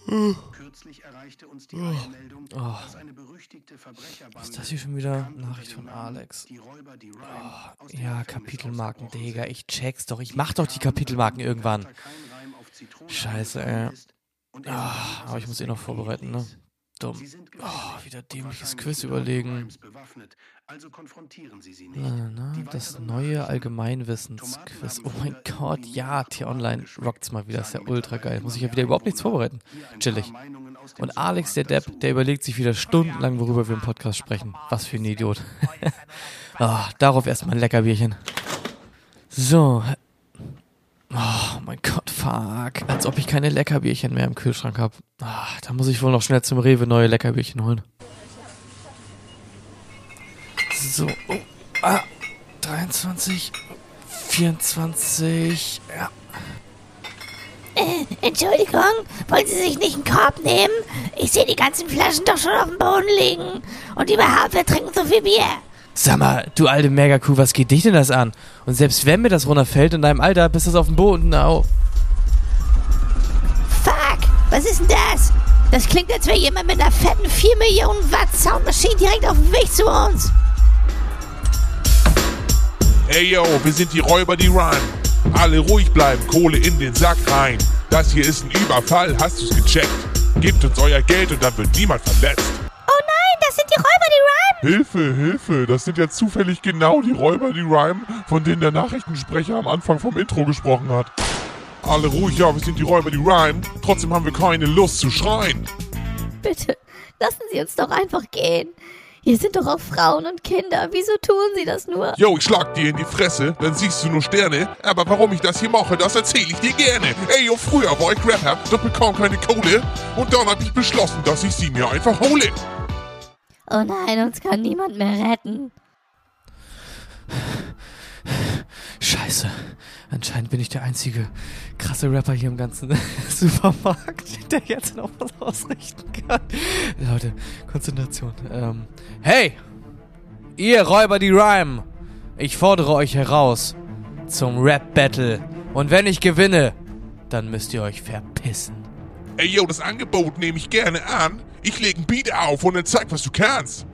Kürzlich erreichte uns die Meldung, dass eine berüchtigte Verbrecherbande... Was ist das hier schon wieder? Nachricht von Alex. Ja, Kapitelmarken, Digga. Ich check's doch. Ich mach doch die Kapitelmarken irgendwann. Scheiße, ey. Aber ich muss noch vorbereiten, ne? Dumm. Wieder dämliches Quiz überlegen. Das neue Allgemeinwissensquiz. Oh mein Gott, ja, T-Online rockt's mal wieder. Ist ja ultra geil. Muss ich ja wieder überhaupt nichts vorbereiten. Chillig. Und Alex, der Depp, der überlegt sich wieder stundenlang, worüber wir im Podcast sprechen. Was für ein Idiot. Darauf erstmal ein Leckerbierchen. So. Oh mein Gott, fuck. Als ob ich keine Leckerbierchen mehr im Kühlschrank habe. Da muss ich wohl noch schnell zum Rewe neue Leckerbierchen holen. So. 23, 24, ja. Entschuldigung, wollen Sie sich nicht einen Korb nehmen? Ich sehe die ganzen Flaschen doch schon auf dem Boden liegen. Und überhaupt, wir trinken so viel Bier. Sag mal, du alte Mega-Kuh, was geht dich denn das an? Und selbst wenn mir das runterfällt in deinem Alter, bist du auf dem Boden. Fuck, was ist denn das? Das klingt, als wäre jemand mit einer fetten 4 Millionen Watt Soundmaschine direkt auf dem Weg zu uns. Ey yo, wir sind die Räuber, die rhymen. Alle ruhig bleiben, Kohle in den Sack rein. Das hier ist ein Überfall, hast du's gecheckt? Gebt uns euer Geld und dann wird niemand verletzt. Oh nein, das sind die Räuber, die rhymen. Hilfe, Hilfe, das sind ja zufällig genau die Räuber, die rhymen, von denen der Nachrichtensprecher am Anfang vom Intro gesprochen hat. Alle ruhig, ja, wir sind die Räuber, die rhymen. Trotzdem haben wir keine Lust zu schreien. Bitte, lassen Sie uns doch einfach gehen. Hier sind doch auch Frauen und Kinder. Wieso tun Sie das nur? Yo, ich schlag dir in die Fresse, dann siehst du nur Sterne. Aber warum ich das hier mache, das erzähle ich dir gerne. Ey, yo, früher war ich Rapper, doch bekam keine Kohle. Und dann hab ich beschlossen, dass ich sie mir einfach hole. Oh nein, uns kann niemand mehr retten. Scheiße. Anscheinend bin ich der einzige krasse Rapper hier im ganzen Supermarkt, der jetzt noch was ausrichten kann. Leute, Konzentration. Hey! Ihr Räuber, die rhymen! Ich fordere euch heraus zum Rap-Battle. Und wenn ich gewinne, dann müsst ihr euch verpissen. Ey, yo, das Angebot nehme ich gerne an. Ich leg ein Beat auf und dann zeig, was du kannst.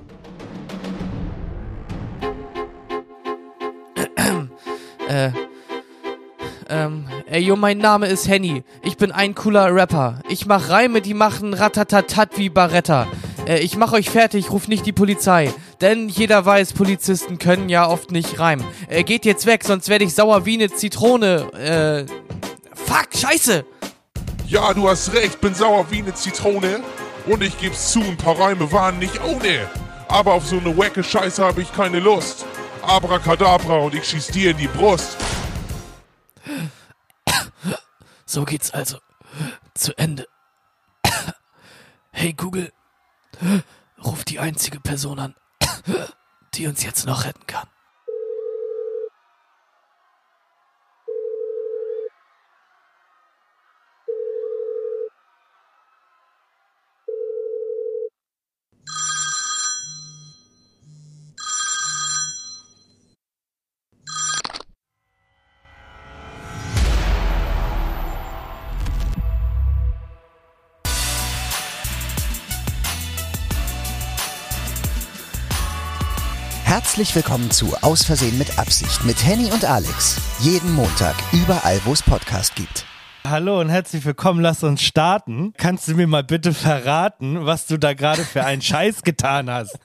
Ey, yo, mein Name ist Henny. Ich bin ein cooler Rapper. Ich mach Reime, die machen ratatatat wie Baretta. Ich mach euch fertig, ruf nicht die Polizei. Denn jeder weiß, Polizisten können ja oft nicht reimen. Geht jetzt weg, sonst werde ich sauer wie eine Zitrone. Fuck, scheiße! Ja, du hast recht, bin sauer wie eine Zitrone. Und ich geb's zu, ein paar Reime waren nicht ohne. Aber auf so eine wacke Scheiße habe ich keine Lust. Abracadabra und ich schieß dir in die Brust. So geht's also zu Ende. Hey Google, ruf die einzige Person an, die uns jetzt noch retten kann. Herzlich willkommen zu Aus Versehen mit Absicht mit Henny und Alex. Jeden Montag, überall wo es Podcast gibt. Hallo und herzlich willkommen, lass uns starten. Kannst du mir mal bitte verraten, was du da gerade für einen Scheiß getan hast?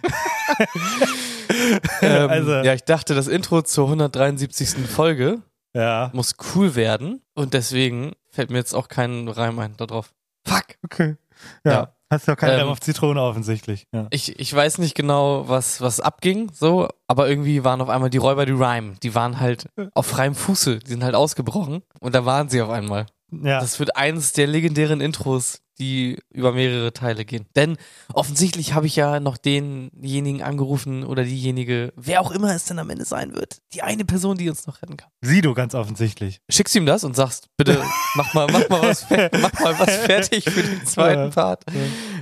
Ja, ich dachte, das Intro zur 173. Folge muss cool werden und deswegen fällt mir jetzt auch kein Reim ein da drauf. Fuck! Okay. Ja. Hast du auch keinen Reim auf Zitrone offensichtlich. Ja. Ich weiß nicht genau, was abging, so, aber irgendwie waren auf einmal die Räuber, die rhymen. Die waren halt auf freiem Fuße, die sind halt ausgebrochen und da waren sie auf einmal. Ja. Das wird eines der legendären Intros, die über mehrere Teile gehen. Denn offensichtlich habe ich ja noch denjenigen angerufen oder diejenige, wer auch immer es denn am Ende sein wird. Die eine Person, die uns noch retten kann. Sido ganz offensichtlich. Schickst du ihm das und sagst, bitte mach mal was fertig für den zweiten Part.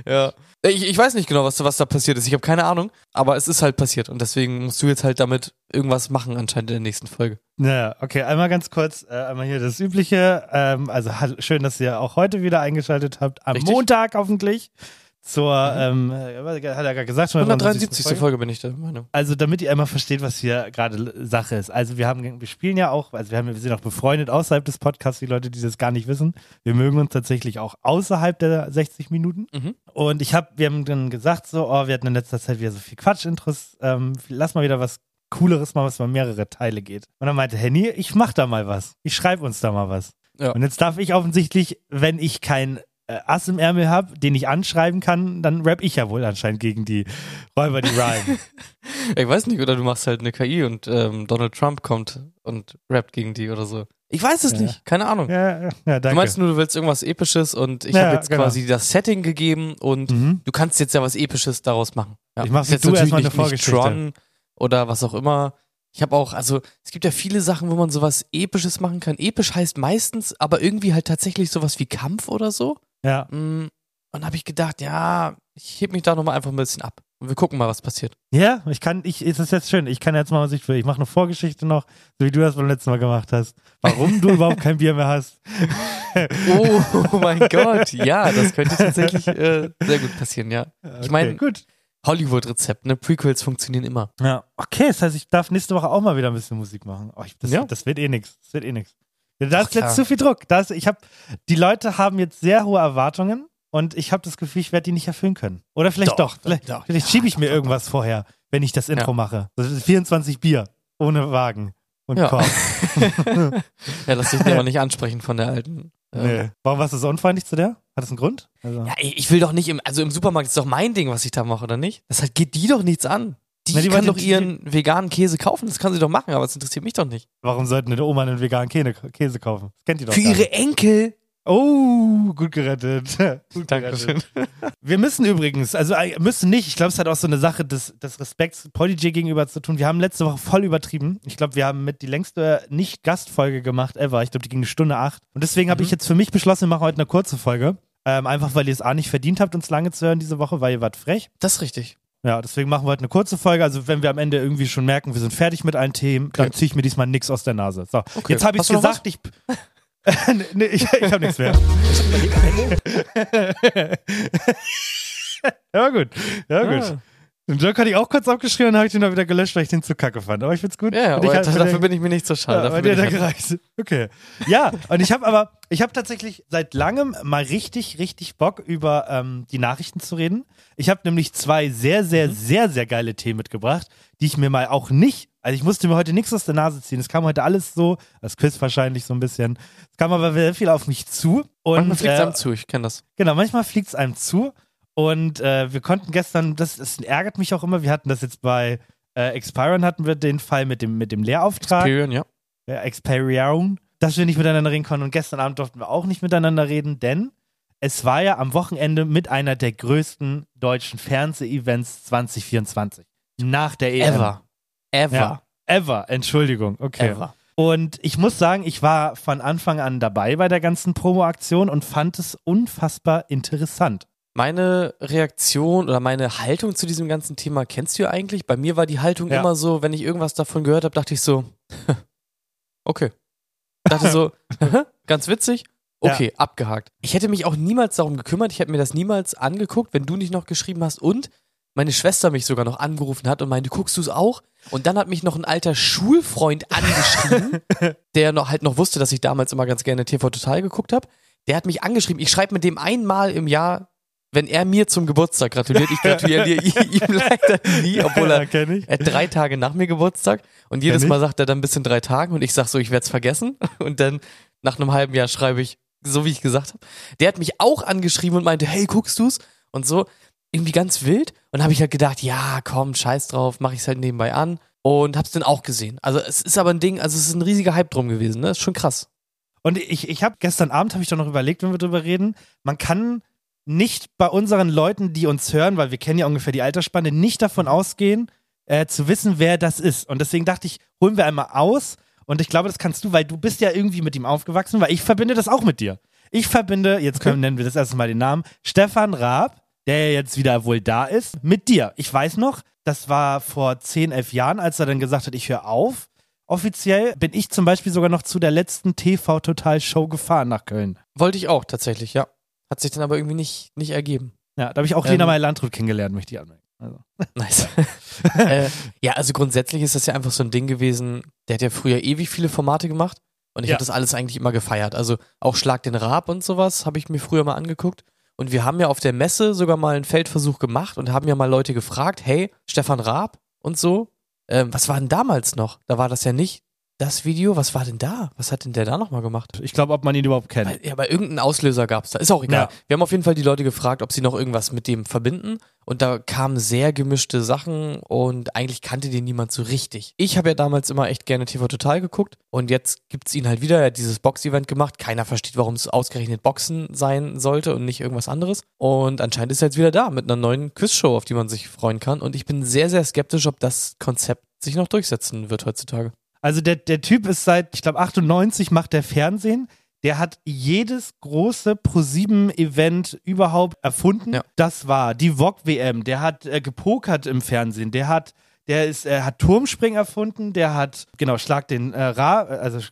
Ja. Ich weiß nicht genau, was da passiert ist. Ich habe keine Ahnung, aber es ist halt passiert und deswegen musst du jetzt halt damit irgendwas machen anscheinend in der nächsten Folge. Naja, okay, einmal ganz kurz, einmal hier das Übliche. Also schön, dass ihr auch heute wieder eingeschaltet habt. Am Richtig. Montag hoffentlich zur, hat er gerade gesagt, schon 173. Folge bin ich der Meinung. Also damit ihr einmal versteht, was hier gerade Sache ist. Also wir spielen ja auch, also wir sind auch befreundet außerhalb des Podcasts, die Leute, die das gar nicht wissen. Wir mögen uns tatsächlich auch außerhalb der 60 Minuten. Und wir haben dann gesagt so, wir hatten in letzter Zeit wieder so viel Quatsch-Intros, lass mal wieder was Cooleres machen, was mal mehrere Teile geht. Und dann meinte Henny, ich mach da mal was. Ich schreibe uns da mal was. Ja. Und jetzt darf ich offensichtlich, wenn ich kein Ass im Ärmel habe, den ich anschreiben kann, dann rapp ich ja wohl anscheinend gegen die Räuber, die rhymen. Ich weiß nicht, oder du machst halt eine KI und Donald Trump kommt und rappt gegen die oder so. Ich weiß es nicht, keine Ahnung. Ja, danke. Du meinst nur, du willst irgendwas Episches und ich habe jetzt quasi das Setting gegeben und du kannst jetzt ja was Episches daraus machen. Ja. Ich mach's jetzt du erstmal natürlich eine nicht Vorgeschichte. Tron oder was auch immer. Ich habe auch, also es gibt ja viele Sachen, wo man sowas Episches machen kann. Episch heißt meistens, aber irgendwie halt tatsächlich sowas wie Kampf oder so. Ja. Und habe ich gedacht, ja, ich heb mich da nochmal einfach ein bisschen ab. Und wir gucken mal, was passiert. Ja, es ist jetzt schön. Ich kann jetzt mal, was ich will. Ich mache eine Vorgeschichte noch, so wie du das beim letzten Mal gemacht hast. Warum du überhaupt kein Bier mehr hast. Oh mein Gott, ja, das könnte tatsächlich sehr gut passieren, ja. Ich meine, gut. Hollywood-Rezept, ne? Prequels funktionieren immer. Ja, okay, das heißt, ich darf nächste Woche auch mal wieder ein bisschen Musik machen. Das wird eh nix. Da ist jetzt zu viel Druck. Die Leute haben jetzt sehr hohe Erwartungen und ich habe das Gefühl, ich werde die nicht erfüllen können. Oder vielleicht doch. Vielleicht schiebe ich mir irgendwas vorher, wenn ich das Intro mache. Das ist 24 Bier ohne Wagen und Korb. Ja, lass dich aber nicht ansprechen von der alten. Nee. Warum warst du so unfreundlich zu der? Hat das einen Grund? Also. Ja, ich will doch nicht im Supermarkt ist doch mein Ding, was ich da mache, oder nicht? Das geht die doch nichts an. Die kann doch ihren veganen Käse kaufen, das kann sie doch machen, aber es interessiert mich doch nicht. Warum sollten eine Oma einen veganen Käse kaufen? Das kennt die doch Für gar ihre nicht. Enkel. Oh, gut gerettet. Dankeschön. Wir müssen übrigens, müssen nicht, ich glaube, es hat auch so eine Sache des Respekts Prodigy gegenüber zu tun. Wir haben letzte Woche voll übertrieben. Ich glaube, wir haben mit die längste Nicht-Gastfolge gemacht ever. Ich glaube, die ging 1:08. Und deswegen habe ich jetzt für mich beschlossen, wir machen heute eine kurze Folge. Einfach, weil ihr es nicht verdient habt, uns lange zu hören diese Woche, weil ihr wart frech. Das ist richtig. Ja, deswegen machen wir heute eine kurze Folge. Also wenn wir am Ende irgendwie schon merken, wir sind fertig mit allen Themen, dann ziehe ich mir diesmal nichts aus der Nase. So, Jetzt habe ich es gesagt, nee, ich habe nichts mehr. Ja, gut. Den Joke hatte ich auch kurz abgeschrieben, dann habe ich den auch wieder gelöscht, weil ich den zu kacke fand. Aber ich find's gut. Ja, aber dafür bin ich mir nicht so schade. Ja, dir gereicht. Okay. Ja, und ich habe tatsächlich seit langem mal richtig, richtig Bock, über die Nachrichten zu reden. Ich habe nämlich 2 sehr, sehr, sehr, sehr geile Themen mitgebracht, die ich mir mal auch nicht, also ich musste mir heute nichts aus der Nase ziehen. Es kam heute alles so, das Quiz wahrscheinlich so ein bisschen. Es kam aber sehr viel auf mich zu. Und, manchmal fliegt es einem zu, ich kenne das. Genau, manchmal fliegt es einem zu. Und wir konnten gestern, das ärgert mich auch immer, wir hatten das jetzt bei Experian, hatten wir den Fall mit dem Lehrauftrag. Experian, ja. Experian, dass wir nicht miteinander reden konnten. Und gestern Abend durften wir auch nicht miteinander reden, denn es war ja am Wochenende mit einer der größten deutschen Fernseh-Events 2024. Nach der EM. Ever, Entschuldigung, okay. Ever. Und ich muss sagen, ich war von Anfang an dabei bei der ganzen Promo-Aktion und fand es unfassbar interessant. Meine Reaktion oder meine Haltung zu diesem ganzen Thema kennst du ja eigentlich. Bei mir war die Haltung immer so, wenn ich irgendwas davon gehört habe, dachte ich so, okay. Dachte so, ganz witzig, okay, abgehakt. Ich hätte mich auch niemals darum gekümmert, ich hätte mir das niemals angeguckt, wenn du nicht noch geschrieben hast und meine Schwester mich sogar noch angerufen hat und meinte, guckst du es auch? Und dann hat mich noch ein alter Schulfreund angeschrieben, der noch wusste, dass ich damals immer ganz gerne TV Total geguckt habe. Der hat mich angeschrieben, ich schreibe mit dem einmal im Jahr, wenn er mir zum Geburtstag gratuliert. Ich gratuliere ihm leider nie, obwohl er 3 Tage nach mir Geburtstag und jedes Mal sagt er dann bis in 3 Tagen und ich sag so, ich werde es vergessen und dann nach einem halben Jahr schreibe ich, so wie ich gesagt habe. Der hat mich auch angeschrieben und meinte, hey, guckst du's? Und so, irgendwie ganz wild. Und habe ich halt gedacht, ja, komm, scheiß drauf, mache ich es halt nebenbei an und hab's dann auch gesehen. Also es ist aber ein Ding, also es ist ein riesiger Hype drum gewesen, ne? Das ist schon krass. Und ich habe gestern Abend, habe ich doch noch überlegt, wenn wir drüber reden, man kann nicht bei unseren Leuten, die uns hören, weil wir kennen ja ungefähr die Altersspanne, nicht davon ausgehen, zu wissen, wer das ist. Und deswegen dachte ich, holen wir einmal aus. Und ich glaube, das kannst du, weil du bist ja irgendwie mit ihm aufgewachsen, weil ich verbinde das auch mit dir. Ich verbinde, nennen wir das erste Mal den Namen, Stefan Raab der jetzt wieder wohl da ist, mit dir. Ich weiß noch, das war vor 10, 11 Jahren, als er dann gesagt hat, ich höre auf. Offiziell bin ich zum Beispiel sogar noch zu der letzten TV-Total-Show gefahren nach Köln. Wollte ich auch tatsächlich, ja. Hat sich dann aber irgendwie nicht ergeben. Ja, da habe ich auch Lena Meyer-Landrut kennengelernt, möchte ich anmerken. Also. Nice. Ja, also grundsätzlich ist das ja einfach so ein Ding gewesen, der hat ja früher ewig viele Formate gemacht und ich habe das alles eigentlich immer gefeiert. Also auch Schlag den Raab und sowas habe ich mir früher mal angeguckt. Und wir haben ja auf der Messe sogar mal einen Feldversuch gemacht und haben ja mal Leute gefragt, hey, Stefan Raab und so, was war denn damals noch? Da war das ja nicht das Video, was war denn da? Was hat denn der da nochmal gemacht? Ich glaube, ob man ihn überhaupt kennt. Bei irgendeinen Auslöser gab es da. Ist auch egal. Ja. Wir haben auf jeden Fall die Leute gefragt, ob sie noch irgendwas mit dem verbinden. Und da kamen sehr gemischte Sachen und eigentlich kannte den niemand so richtig. Ich habe ja damals immer echt gerne TV Total geguckt und jetzt gibt's ihn halt wieder. Er hat dieses Box-Event gemacht. Keiner versteht, warum es ausgerechnet Boxen sein sollte und nicht irgendwas anderes. Und anscheinend ist er jetzt wieder da mit einer neuen Quizshow, auf die man sich freuen kann. Und ich bin sehr, sehr skeptisch, ob das Konzept sich noch durchsetzen wird heutzutage. Also der Typ ist seit, ich glaube, 98 macht der Fernsehen. Der hat jedes große ProSieben-Event überhaupt erfunden. Ja. Das war die VOG-WM. Der hat gepokert im Fernsehen. Der hat Turmspringen erfunden. Der hat, Schlag den Raab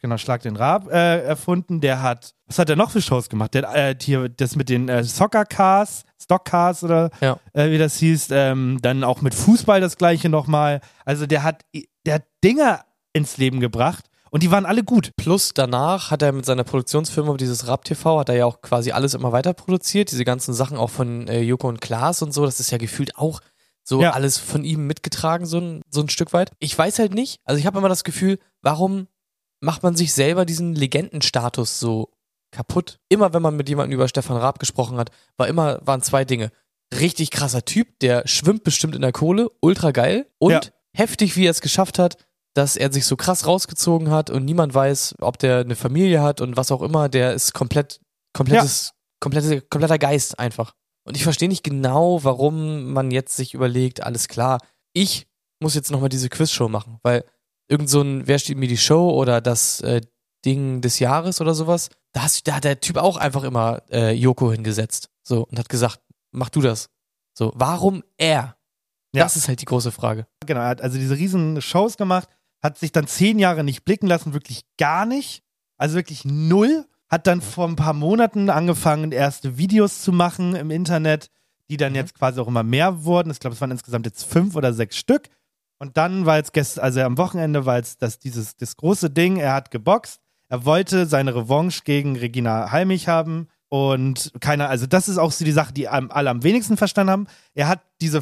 erfunden. Der hat, was hat er noch für Shows gemacht? Der hat hier das mit den Stockcars oder wie das hieß. Dann auch mit Fußball das gleiche nochmal. Also der hat Dinger ins Leben gebracht und die waren alle gut. Plus danach hat er mit seiner Produktionsfirma, dieses Raab TV, hat er ja auch quasi alles immer weiter produziert, diese ganzen Sachen auch von Joko und Klaas und so, das ist ja gefühlt auch so alles von ihm mitgetragen, so ein Stück weit. Ich weiß halt nicht, also ich habe immer das Gefühl, warum macht man sich selber diesen Legendenstatus so kaputt? Immer wenn man mit jemandem über Stefan Raab gesprochen hat, waren zwei Dinge. Richtig krasser Typ, der schwimmt bestimmt in der Kohle, ultra geil und heftig, wie er es geschafft hat, dass er sich so krass rausgezogen hat und niemand weiß, ob der eine Familie hat und was auch immer, der ist kompletter Geist einfach. Und ich verstehe nicht genau, warum man jetzt sich überlegt, alles klar, ich muss jetzt nochmal diese Quizshow machen, weil irgend so ein Wer steht mir die Show oder das Ding des Jahres oder sowas, da hat der Typ auch einfach immer Joko hingesetzt so und hat gesagt, mach du das. So, warum er? Das ist halt die große Frage. Genau, er hat also diese riesen Shows gemacht, hat sich dann 10 Jahre nicht blicken lassen, wirklich gar nicht, also wirklich null, hat dann vor ein paar Monaten angefangen, erste Videos zu machen im Internet, die dann jetzt quasi auch immer mehr wurden. Ich glaube, es waren insgesamt jetzt 5 oder 6 Stück. Und dann war jetzt am Wochenende war jetzt das große Ding, er hat geboxt, er wollte seine Revanche gegen Regina Halmich haben. Und also das ist auch so die Sache, die alle am wenigsten verstanden haben. Er hat diese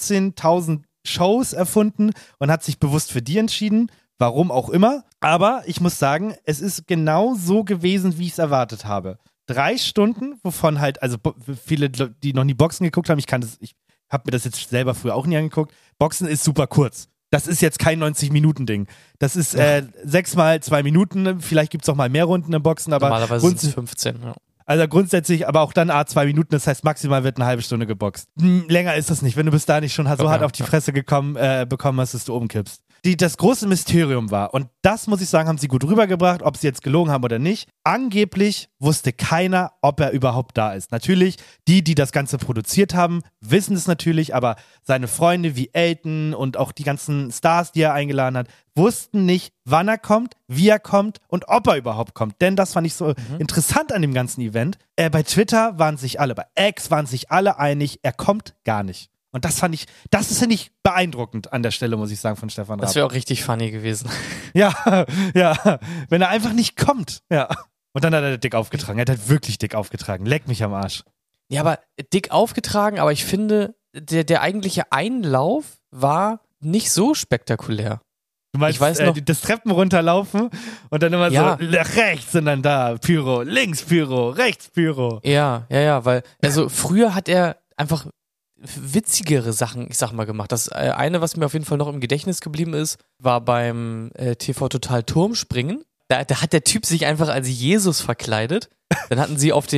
15.000 Shows erfunden und hat sich bewusst für die entschieden, warum auch immer. Aber ich muss sagen, es ist genau so gewesen, wie ich es erwartet habe. 3 Stunden, wovon halt, also viele, die noch nie Boxen geguckt haben, ich habe mir das jetzt selber früher auch nie angeguckt, Boxen ist super kurz. Das ist jetzt kein 90-Minuten-Ding. Das ist 6 mal 2 Minuten, vielleicht gibt es auch mal mehr Runden im Boxen, aber normalerweise sind es 15, ja. Also grundsätzlich, aber auch dann 2 Minuten, das heißt maximal wird eine halbe Stunde geboxt. Länger ist das nicht, wenn du bis da nicht schon so hart auf die Fresse bekommen hast, dass du umkippst. Das große Mysterium war, und das muss ich sagen, haben sie gut rübergebracht, ob sie jetzt gelogen haben oder nicht. Angeblich wusste keiner, ob er überhaupt da ist. Natürlich, die das Ganze produziert haben, wissen es natürlich, aber seine Freunde wie Elton und auch die ganzen Stars, die er eingeladen hat, wussten nicht, wann er kommt, wie er kommt und ob er überhaupt kommt. Denn das fand ich so interessant an dem ganzen Event. Bei Twitter waren sich alle, bei X waren sich alle einig, er kommt gar nicht. Und das ist nicht beeindruckend an der Stelle, muss ich sagen, von Stefan Raab. Das wäre auch richtig funny gewesen. Ja, wenn er einfach nicht kommt. Ja. Und dann hat er dick aufgetragen. Er hat halt wirklich dick aufgetragen. Leck mich am Arsch. Ja, aber dick aufgetragen, aber ich finde, der eigentliche Einlauf war nicht so spektakulär. Du meinst, ich weiß noch, das Treppen runterlaufen und dann immer so rechts und dann da Pyro, links Pyro, rechts Pyro. Ja, weil, also früher hat er einfach witzigere Sachen, ich sag mal, gemacht. Das eine, was mir auf jeden Fall noch im Gedächtnis geblieben ist, war beim TV Total Turmspringen. Da hat der Typ sich einfach als Jesus verkleidet. Dann hatten sie auf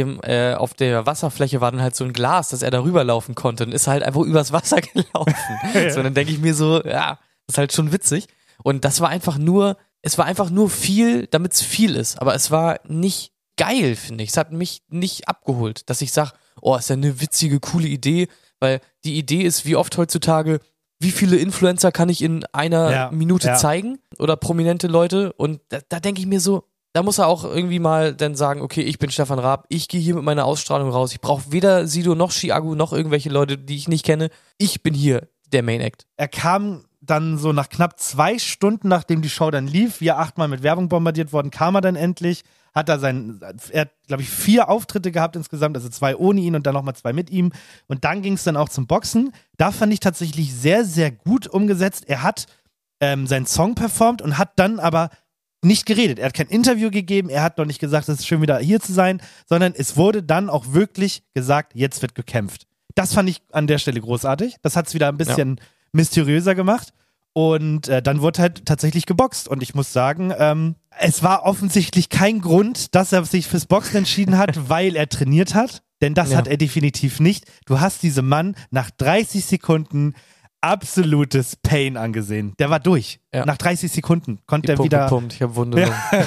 der Wasserfläche war dann halt so ein Glas, dass er da rüberlaufen konnte und ist halt einfach übers Wasser gelaufen. So, dann denke ich mir so, ja, das ist halt schon witzig. Und es war einfach nur viel, damit es viel ist. Aber es war nicht geil, finde ich. Es hat mich nicht abgeholt, dass ich sage, oh, ist ja eine witzige, coole Idee, weil die Idee ist, wie oft heutzutage, wie viele Influencer kann ich in einer Minute zeigen oder prominente Leute, und da denke ich mir so, da muss er auch irgendwie mal dann sagen, okay, ich bin Stefan Raab, ich gehe hier mit meiner Ausstrahlung raus, ich brauche weder Sido noch Chiago noch irgendwelche Leute, die ich nicht kenne, ich bin hier der Main Act. Er kam dann so nach knapp 2 Stunden, nachdem die Show dann lief, wir 8-mal mit Werbung bombardiert worden, kam er dann endlich, er hat, glaube ich, 4 Auftritte gehabt insgesamt, also 2 ohne ihn und dann nochmal 2 mit ihm. Und dann ging es dann auch zum Boxen. Da fand ich tatsächlich sehr, sehr gut umgesetzt. Er hat seinen Song performt und hat dann aber nicht geredet. Er hat kein Interview gegeben, er hat noch nicht gesagt, es ist schön wieder hier zu sein, sondern es wurde dann auch wirklich gesagt, jetzt wird gekämpft. Das fand ich an der Stelle großartig. Das hat es wieder ein bisschen mysteriöser gemacht. Und dann wurde halt tatsächlich geboxt. Und ich muss sagen, es war offensichtlich kein Grund, dass er sich fürs Boxen entschieden hat, weil er trainiert hat. Denn das hat er definitiv nicht. Du hast diesem Mann nach 30 Sekunden absolutes Pain angesehen. Der war durch. Ja. Nach 30 Sekunden konnte er wieder... Gepumpt. Ich hab Wunde.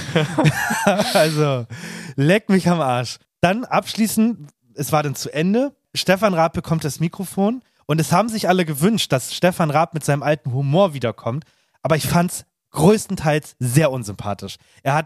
Also, leck mich am Arsch. Dann abschließend, es war dann zu Ende. Stefan Raab bekommt das Mikrofon. Und es haben sich alle gewünscht, dass Stefan Raab mit seinem alten Humor wiederkommt. Aber ich fand's größtenteils sehr unsympathisch.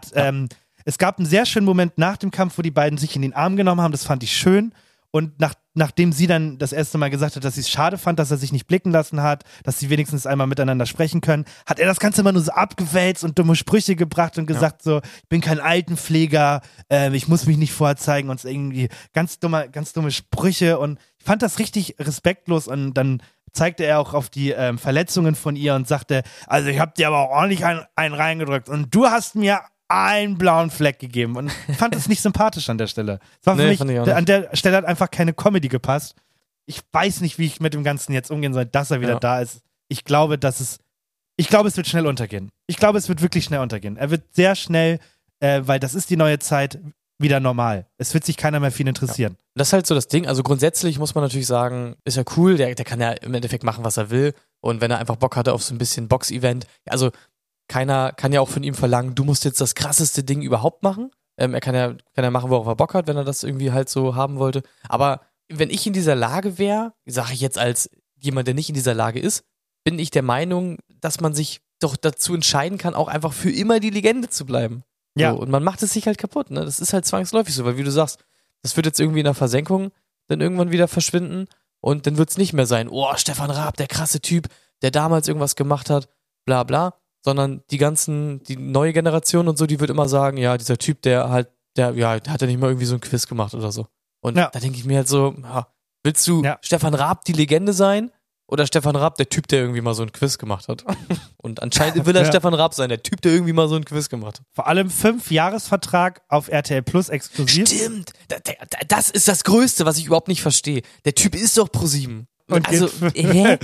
Es gab einen sehr schönen Moment nach dem Kampf, wo die beiden sich in den Arm genommen haben. Das fand ich schön. Und nachdem sie dann das erste Mal gesagt hat, dass sie es schade fand, dass er sich nicht blicken lassen hat, dass sie wenigstens einmal miteinander sprechen können, hat er das Ganze immer nur so abgewälzt und dumme Sprüche gebracht und gesagt so, ich bin kein Altenpfleger, ich muss mich nicht vorzeigen und irgendwie ganz dumme Sprüche, und ich fand das richtig respektlos. Und dann zeigte er auch auf die Verletzungen von ihr und sagte, also ich hab dir aber auch ordentlich einen reingedrückt und du hast mir einen blauen Fleck gegeben, und ich fand das nicht sympathisch an der Stelle. Es war für mich, an der Stelle hat einfach keine Comedy gepasst. Ich weiß nicht, wie ich mit dem Ganzen jetzt umgehen soll, dass er wieder da ist. Ich glaube, es wird schnell untergehen. Ich glaube, es wird wirklich schnell untergehen. Er wird sehr schnell, weil das ist die neue Zeit, wieder normal. Es wird sich keiner mehr für ihn interessieren. Ja. Das ist halt so das Ding. Also grundsätzlich muss man natürlich sagen, ist ja cool, der kann ja im Endeffekt machen, was er will. Und wenn er einfach Bock hatte auf so ein bisschen Box-Event, also keiner kann ja auch von ihm verlangen, du musst jetzt das krasseste Ding überhaupt machen. Er kann ja machen, worauf er Bock hat, wenn er das irgendwie halt so haben wollte. Aber wenn ich in dieser Lage wäre, sage ich jetzt als jemand, der nicht in dieser Lage ist, bin ich der Meinung, dass man sich doch dazu entscheiden kann, auch einfach für immer die Legende zu bleiben. Ja. So, und man macht es sich halt kaputt, ne? Das ist halt zwangsläufig so, weil wie du sagst, das wird jetzt irgendwie in der Versenkung dann irgendwann wieder verschwinden und dann wird es nicht mehr sein, oh, Stefan Raab, der krasse Typ, der damals irgendwas gemacht hat, bla bla, sondern die neue Generation und so, die wird immer sagen, ja, dieser Typ, der hat ja nicht mal irgendwie so ein Quiz gemacht oder so. Und da denke ich mir halt so, willst du Stefan Raab die Legende sein? Oder Stefan Raab, der Typ, der irgendwie mal so ein Quiz gemacht hat? Und anscheinend will er Stefan Raab sein, der Typ, der irgendwie mal so ein Quiz gemacht hat. Vor allem 5-Jahres-Vertrag auf RTL Plus exklusiv. Stimmt, das ist das Größte, was ich überhaupt nicht verstehe. Der Typ ist doch ProSieben. Und also, geht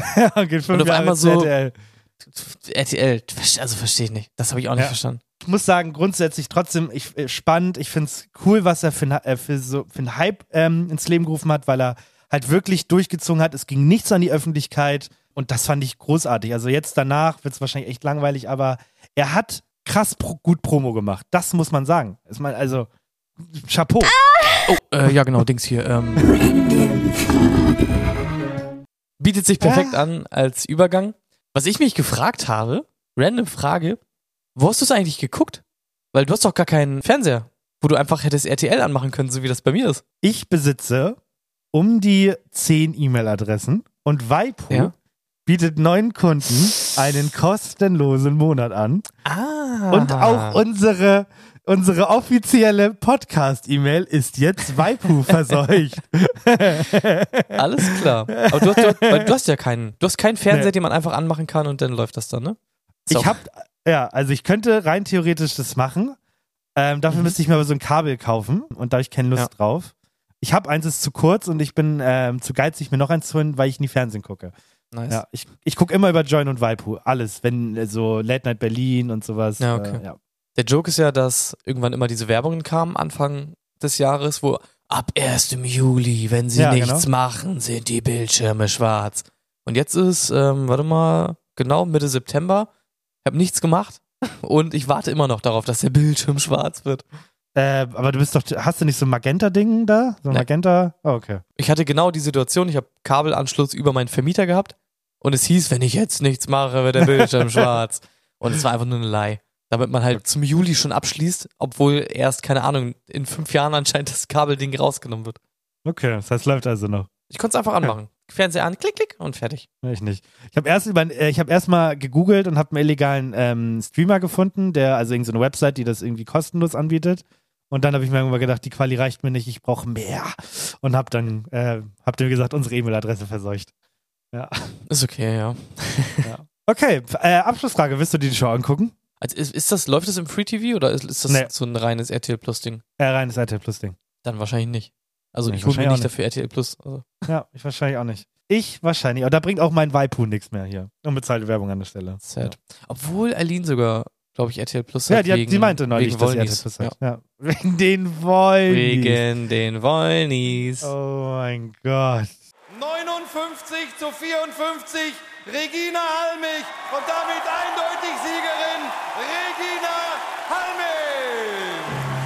5 und auf Jahre einmal so RTL. Also verstehe ich nicht. Das habe ich auch nicht verstanden. Ich muss sagen, grundsätzlich trotzdem spannend. Ich finde es cool, was er für einen Hype ins Leben gerufen hat, weil er halt wirklich durchgezogen hat. Es ging nichts an die Öffentlichkeit und das fand ich großartig. Also jetzt danach wird es wahrscheinlich echt langweilig, aber er hat krass gut Promo gemacht. Das muss man sagen. Also Chapeau. Oh, ja genau, Dings hier. Bietet sich perfekt an als Übergang. Was ich mich gefragt habe, random Frage, wo hast du es eigentlich geguckt? Weil du hast doch gar keinen Fernseher, wo du einfach hättest RTL anmachen können, so wie das bei mir ist. Ich besitze um die 10 E-Mail-Adressen und Waipu bietet neuen Kunden einen kostenlosen Monat an. Und auch unsere offizielle Podcast-E-Mail ist jetzt Waipu verseucht. Alles klar. Aber du hast ja keinen Fernseher, den man einfach anmachen kann und dann läuft das dann, ne? Ich könnte rein theoretisch das machen. Dafür müsste ich mir aber so ein Kabel kaufen und da habe ich keine Lust drauf. Ich habe eins, ist zu kurz und ich bin zu geizig, mir noch eins zu holen, weil ich nie Fernsehen gucke. Nice. Ja, ich gucke immer über Join und Waipu, alles, wenn so Late Night Berlin und sowas. Ja, okay. Der Joke ist ja, dass irgendwann immer diese Werbungen kamen, Anfang des Jahres, wo ab 1. Juli, wenn sie nichts machen, sind die Bildschirme schwarz. Und jetzt ist, Mitte September, ich habe nichts gemacht und ich warte immer noch darauf, dass der Bildschirm schwarz wird. Aber hast du nicht so ein Magenta-Ding da? So ein Magenta? Oh, okay. Ich hatte genau die Situation, ich habe Kabelanschluss über meinen Vermieter gehabt und es hieß, wenn ich jetzt nichts mache, wird der Bildschirm schwarz. Und es war einfach nur eine Leihe. Damit man halt zum Juli schon abschließt, obwohl erst, keine Ahnung, in 5 Jahren anscheinend das Kabelding rausgenommen wird. Okay, das heißt, läuft also noch. Ich konnte es einfach anmachen. Fernseher an, klick, klick und fertig. Ich nicht. Ich habe erst mal gegoogelt und habe einen illegalen Streamer gefunden, der also irgendeine Website, die das irgendwie kostenlos anbietet. Und dann habe ich mir irgendwann gedacht, die Quali reicht mir nicht, ich brauche mehr. Und hab dem gesagt, unsere E-Mail-Adresse verseucht. Ja. Ist okay, ja. Okay, Abschlussfrage, willst du dir die Show angucken? Also läuft das im Free TV oder ist das so ein reines RTL Plus Ding? Reines RTL Plus Ding. Dann wahrscheinlich nicht. Also Nee, ich hole mir wahrscheinlich nicht auch dafür RTL Plus. Also. Ja, ich wahrscheinlich auch nicht. Ich wahrscheinlich, aber da bringt auch mein Waipu nichts mehr hier. Unbezahlte Werbung an der Stelle. Sad. Obwohl Aline sogar, glaube ich, RTL Plus Ja, hat. die meinte neulich, dass sie RTL Plus hat. Ja. Wegen den Wollnies. Wegen den Wollnies. Oh mein Gott. 59:54, Regina Halmich und damit eindeutig Siegerin Regina Halmich.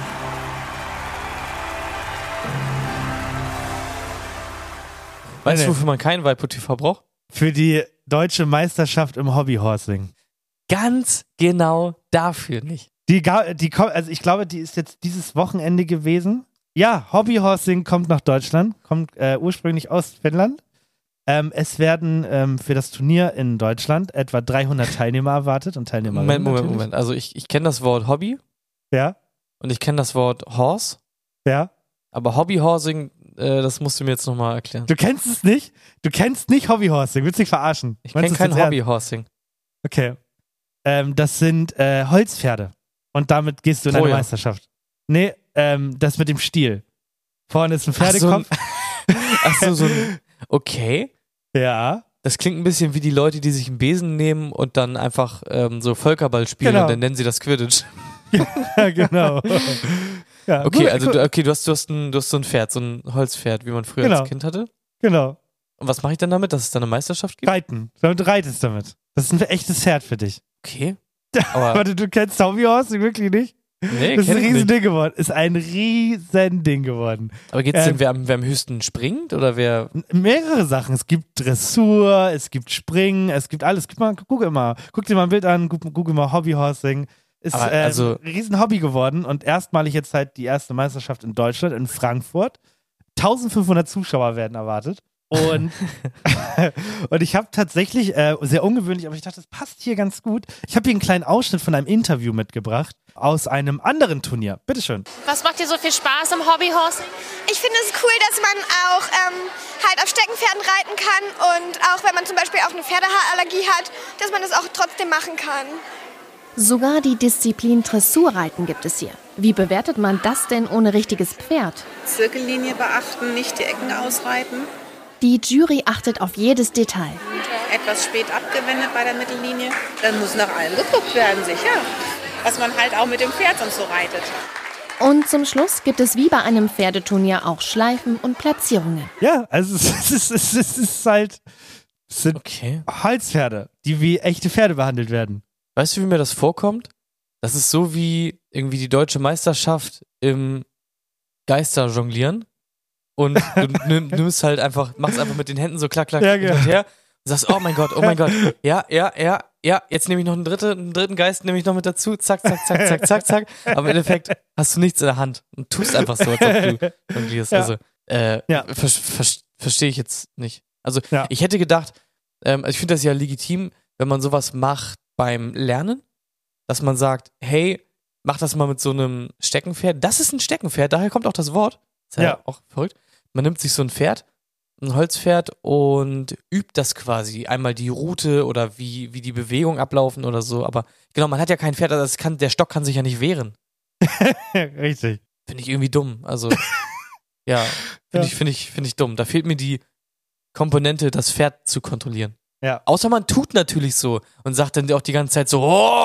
Weißt du, wofür man keinen Waipu TV braucht? Für die deutsche Meisterschaft im Hobbyhorsing. Ganz genau dafür nicht. Also ich glaube, die ist jetzt dieses Wochenende gewesen. Ja, Hobbyhorsing kommt nach Deutschland, kommt ursprünglich aus Finnland. Es werden für das Turnier in Deutschland etwa 300 Teilnehmer erwartet und Teilnehmerinnen. Moment. Also ich kenne das Wort Hobby. Ja. Und ich kenne das Wort Horse. Ja. Aber Hobbyhorsing, das musst du mir jetzt nochmal erklären. Du kennst es nicht? Du kennst nicht Hobbyhorsing, willst du dich verarschen? Ich kenne kein Hobbyhorsing. Okay. Das sind Holzpferde. Und damit gehst du in eine Meisterschaft. Nee, das mit dem Stiel. Vorne ist ein Pferdekopf. Achso, so ein. Okay. Ja. Das klingt ein bisschen wie die Leute, die sich einen Besen nehmen und dann einfach so Völkerball spielen und dann nennen sie das Quidditch. Ja, genau. Ja, okay, du hast so ein Pferd, so ein Holzpferd, wie man früher als Kind hatte. Genau. Und was mache ich dann damit, dass es dann eine Meisterschaft gibt? Reiten. Du reitest damit. Das ist ein echtes Pferd für dich. Okay. Aber du kennst Hobbyhorsing wirklich nicht? Nee, das ist ein Riesending geworden. Ist ein Riesending geworden. Aber geht's denn, wer am höchsten springt oder wer? Mehrere Sachen. Es gibt Dressur, es gibt Springen, es gibt alles. Guck dir mal ein Bild an, google mal Hobbyhorsing. Ist ein Riesen-Hobby geworden und erstmalig jetzt halt die erste Meisterschaft in Deutschland, in Frankfurt. 1500 Zuschauer werden erwartet. Und ich habe tatsächlich, sehr ungewöhnlich, aber ich dachte, das passt hier ganz gut. Ich habe hier einen kleinen Ausschnitt von einem Interview mitgebracht aus einem anderen Turnier. Bitteschön. Was macht dir so viel Spaß im Hobbyhorsing? Ich finde es cool, dass man auch halt auf Steckenpferden reiten kann und auch wenn man zum Beispiel auch eine Pferdehaarallergie hat, dass man das auch trotzdem machen kann. Sogar die Disziplin Dressurreiten gibt es hier. Wie bewertet man das denn ohne richtiges Pferd? Zirkellinie beachten, nicht die Ecken ausreiten. Die Jury achtet auf jedes Detail. Etwas spät abgewendet bei der Mittellinie. Dann muss nach allem geguckt werden, sicher. Was man halt auch mit dem Pferd sonst so reitet. Und zum Schluss gibt es wie bei einem Pferdeturnier auch Schleifen und Platzierungen. Ja, also es ist halt sind Holzpferde, die wie echte Pferde behandelt werden. Weißt du, wie mir das vorkommt? Das ist so wie irgendwie die deutsche Meisterschaft im Geisterjonglieren. Und du nimmst halt machst einfach mit den Händen so klack, hin und her und sagst, oh mein Gott, ja, jetzt nehme ich noch einen dritten Geist, nehme ich noch mit dazu, zack. Aber im Endeffekt hast du nichts in der Hand und tust einfach so, als ob du jonglierst. Ja. Also, verstehe ich jetzt nicht. Also, ich hätte gedacht, ich finde das ja legitim, wenn man sowas macht beim Lernen, dass man sagt, hey, mach das mal mit so einem Steckenpferd. Das ist ein Steckenpferd, daher kommt auch das Wort. Ist ja auch verrückt. Man nimmt sich so ein Pferd, ein Holzpferd und übt das quasi. Einmal die Route oder wie die Bewegungen ablaufen oder so. Aber genau, man hat ja kein Pferd, also der Stock kann sich ja nicht wehren. Richtig. Finde ich irgendwie dumm. Also, finde ich dumm. Da fehlt mir die Komponente, das Pferd zu kontrollieren. Ja. Außer man tut natürlich so und sagt dann auch die ganze Zeit so,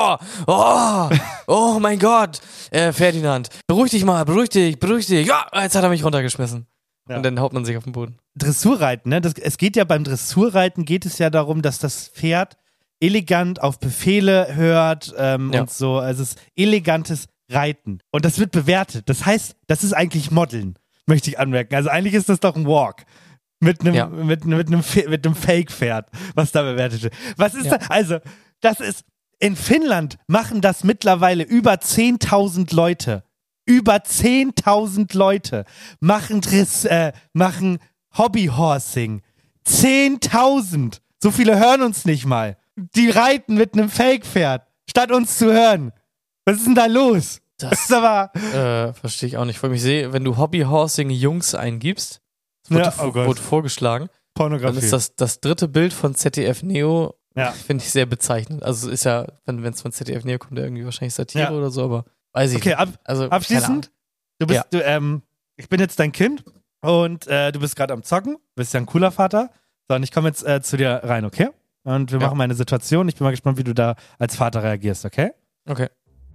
oh mein Gott, Ferdinand, beruhig dich, ja, jetzt hat er mich runtergeschmissen. Ja. Und dann haut man sich auf den Boden. Dressurreiten, ne? Beim Dressurreiten geht es ja darum, dass das Pferd elegant auf Befehle hört und so. Also es ist elegantes reiten. Und das wird bewertet. Das heißt, das ist eigentlich Modeln, möchte ich anmerken. Also eigentlich ist das doch ein Walk. Mit einem Fake-Pferd, was da bewertet wird. Was ist da? Also, das ist, in Finnland machen das mittlerweile über 10.000 Leute. Über 10.000 Leute machen Hobbyhorsing. 10.000! So viele hören uns nicht mal. Die reiten mit einem Fake-Pferd, statt uns zu hören. Was ist denn da los? Das ist aber... verstehe ich auch nicht. Vor allem, ich sehe, wenn du Hobbyhorsing Jungs eingibst, wurde vorgeschlagen, Pornografie. dann ist das dritte Bild von ZDF Neo, finde ich sehr bezeichnend. Also ist ja, wenn es von ZDF Neo kommt, ja irgendwie wahrscheinlich Satire oder so, aber weiß ich nicht. Also, abschließend, ich bin jetzt dein Kind und du bist gerade am Zocken, bist ja ein cooler Vater. So, und ich komme jetzt zu dir rein, okay? Und wir machen mal eine Situation. Ich bin mal gespannt, wie du da als Vater reagierst, okay? Okay.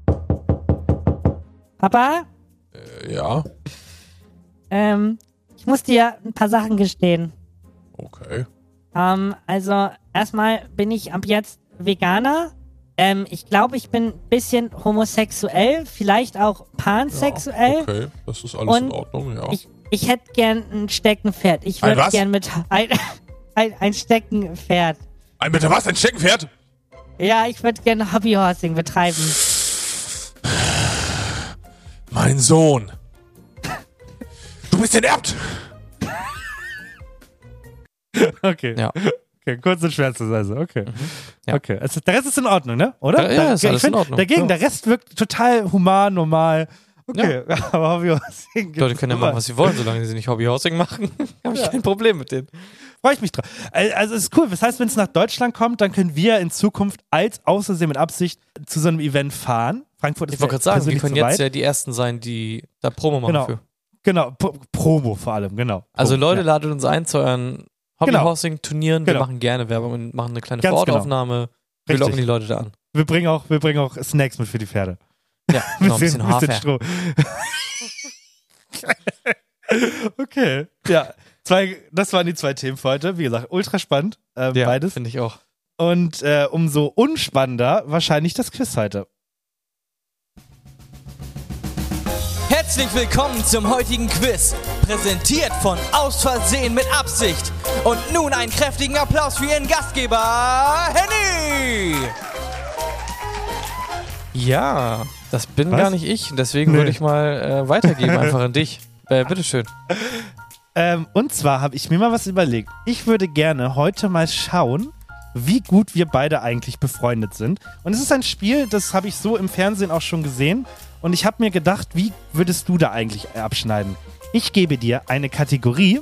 Papa? Ja. Ich muss dir ein paar Sachen gestehen. Okay. Also, erstmal bin ich ab jetzt Veganer. Ich glaube, ich bin ein bisschen homosexuell, vielleicht auch pansexuell. Ja, okay, das ist alles in Ordnung, ja. Ich hätte gern ein Steckenpferd. Ich würde gern mit ein Steckenpferd. Bitte was? Ein Steckenpferd? Ja, ich würde gerne Hobbyhorsing betreiben. Mein Sohn. Du bist enterbt. Okay. Ja. Okay, kurz und schmerzlos also. Okay. Ja. Okay. Also, der Rest ist in Ordnung, ne? Oder? Ja, ist alles in Ordnung. Dagegen, der Rest wirkt total human, normal. Okay, aber Hobbyhorsing. Die Leute können ja machen, was sie wollen, solange sie nicht Hobbyhorsing machen. Habe ich kein Problem mit denen. Freue ich mich drauf. Also es ist cool. Das heißt, wenn es nach Deutschland kommt, dann können wir in Zukunft als Außersehen mit Absicht zu so einem Event fahren. Frankfurt ist ich wollte gerade sagen, wir können jetzt ja die Ersten sein, die da Promo machen für. Genau, Promo vor allem, genau. Also Leute, ladet uns ein zu euren Hobbyhorsing-Turnieren. Wir machen gerne Werbung und machen eine kleine Vorortaufnahme. Wir locken die Leute da an. Wir bringen auch Snacks mit für die Pferde. Ja, genau, ein bisschen Hafer. Okay, ja. Das waren die 2 Themen für heute. Wie gesagt, ultra spannend. Beides. Finde ich auch. Und umso unspannender wahrscheinlich das Quiz heute. Herzlich willkommen zum heutigen Quiz. Präsentiert von Aus Versehen mit Absicht. Und nun einen kräftigen Applaus für Ihren Gastgeber, Henny! Ja, das bin gar nicht ich. Deswegen würde ich mal weitergeben, einfach an dich. Bitteschön. Und zwar habe ich mir mal was überlegt. Ich würde gerne heute mal schauen, wie gut wir beide eigentlich befreundet sind. Und es ist ein Spiel, das habe ich so im Fernsehen auch schon gesehen. Und ich habe mir gedacht, wie würdest du da eigentlich abschneiden? Ich gebe dir eine Kategorie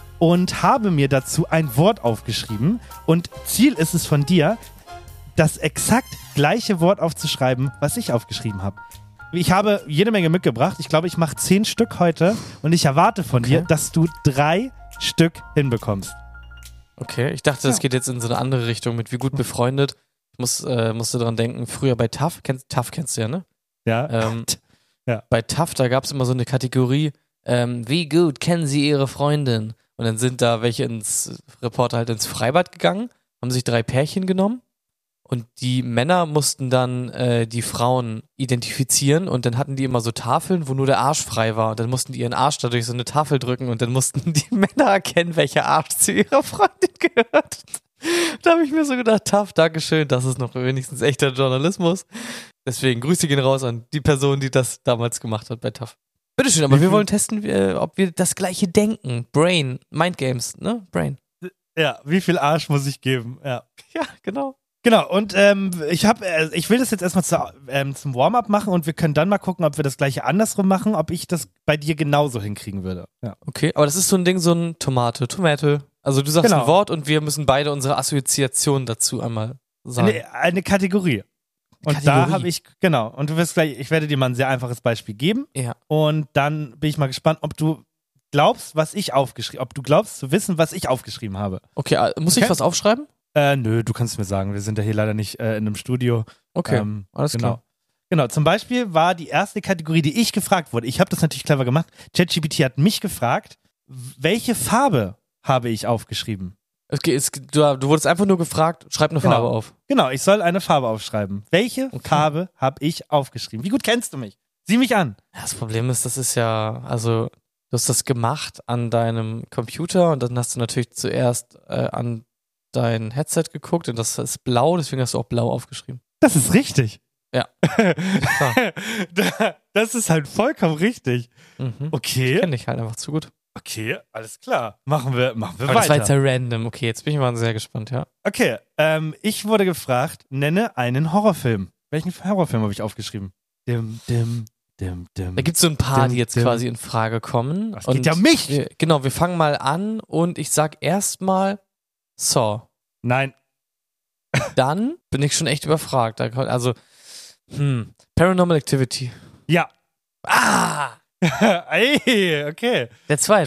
und habe mir dazu ein Wort aufgeschrieben. Und Ziel ist es von dir, das exakt gleiche Wort aufzuschreiben, was ich aufgeschrieben habe. Ich habe jede Menge mitgebracht. Ich glaube, ich mache 10 Stück heute und ich erwarte von dir, dass du 3 Stück hinbekommst. Okay, ich dachte, das geht jetzt in so eine andere Richtung mit wie gut befreundet. Ich musste dran denken, früher bei TAF, TAF kennst du ja, ne? Ja. Bei TAF, da gab es immer so eine Kategorie, wie gut kennen Sie Ihre Freundin? Und dann sind da welche Reporter halt ins Freibad gegangen, haben sich 3 Pärchen genommen. Und die Männer mussten dann die Frauen identifizieren und dann hatten die immer so Tafeln, wo nur der Arsch frei war. Und dann mussten die ihren Arsch da durch so eine Tafel drücken und dann mussten die Männer erkennen, welcher Arsch zu ihrer Freundin gehört. Da habe ich mir so gedacht, tough, Dankeschön, das ist noch wenigstens echter Journalismus. Deswegen Grüße gehen raus an die Person, die das damals gemacht hat bei TAF. Bitteschön, aber wir wollen testen, ob wir das gleiche denken. Brain, Mind Games, ne? Brain. Ja, wie viel Arsch muss ich geben? Ja, genau. Genau, und ich will das jetzt erstmal zum Warm-up machen und wir können dann mal gucken, ob wir das gleiche andersrum machen, ob ich das bei dir genauso hinkriegen würde. Ja. Okay, aber das ist so ein Ding, so ein Tomate. Also du sagst ein Wort und wir müssen beide unsere Assoziation dazu einmal sagen. Eine Kategorie. Und da habe ich, und du wirst gleich, ich werde dir mal ein sehr einfaches Beispiel geben. Ja. Und dann bin ich mal gespannt, ob du glaubst, ob du glaubst zu wissen, was ich aufgeschrieben habe. Okay, muss ich was aufschreiben? Nö, du kannst mir sagen, wir sind ja hier leider nicht in einem Studio. Okay, alles klar. Genau, zum Beispiel war die erste Kategorie, die ich gefragt wurde. Ich habe das natürlich clever gemacht. ChatGPT hat mich gefragt, welche Farbe habe ich aufgeschrieben? Okay, du wurdest einfach nur gefragt, schreib eine Farbe auf. Genau, ich soll eine Farbe aufschreiben. Welche Farbe habe ich aufgeschrieben? Wie gut kennst du mich? Sieh mich an. Ja, das Problem ist, das ist ja, also du hast das gemacht an deinem Computer und dann hast du natürlich zuerst an dein Headset geguckt und das ist blau, deswegen hast du auch blau aufgeschrieben. Das ist richtig. Ja. Das ist halt vollkommen richtig. Okay. Kenn ich halt einfach zu gut. Okay, alles klar. Machen wir Aber weiter. das war jetzt ja random. Okay, jetzt bin ich mal sehr gespannt, ja. Okay, ich wurde gefragt, nenne einen Horrorfilm. Welchen Horrorfilm habe ich aufgeschrieben? Da gibt es so ein paar, die jetzt quasi in Frage kommen. Das geht ja um mich! Wir fangen mal an und ich sag erstmal Saw. Nein. Dann bin ich schon echt überfragt. Also, Paranormal Activity. Ja. Ah! Ey, okay. Der zweite.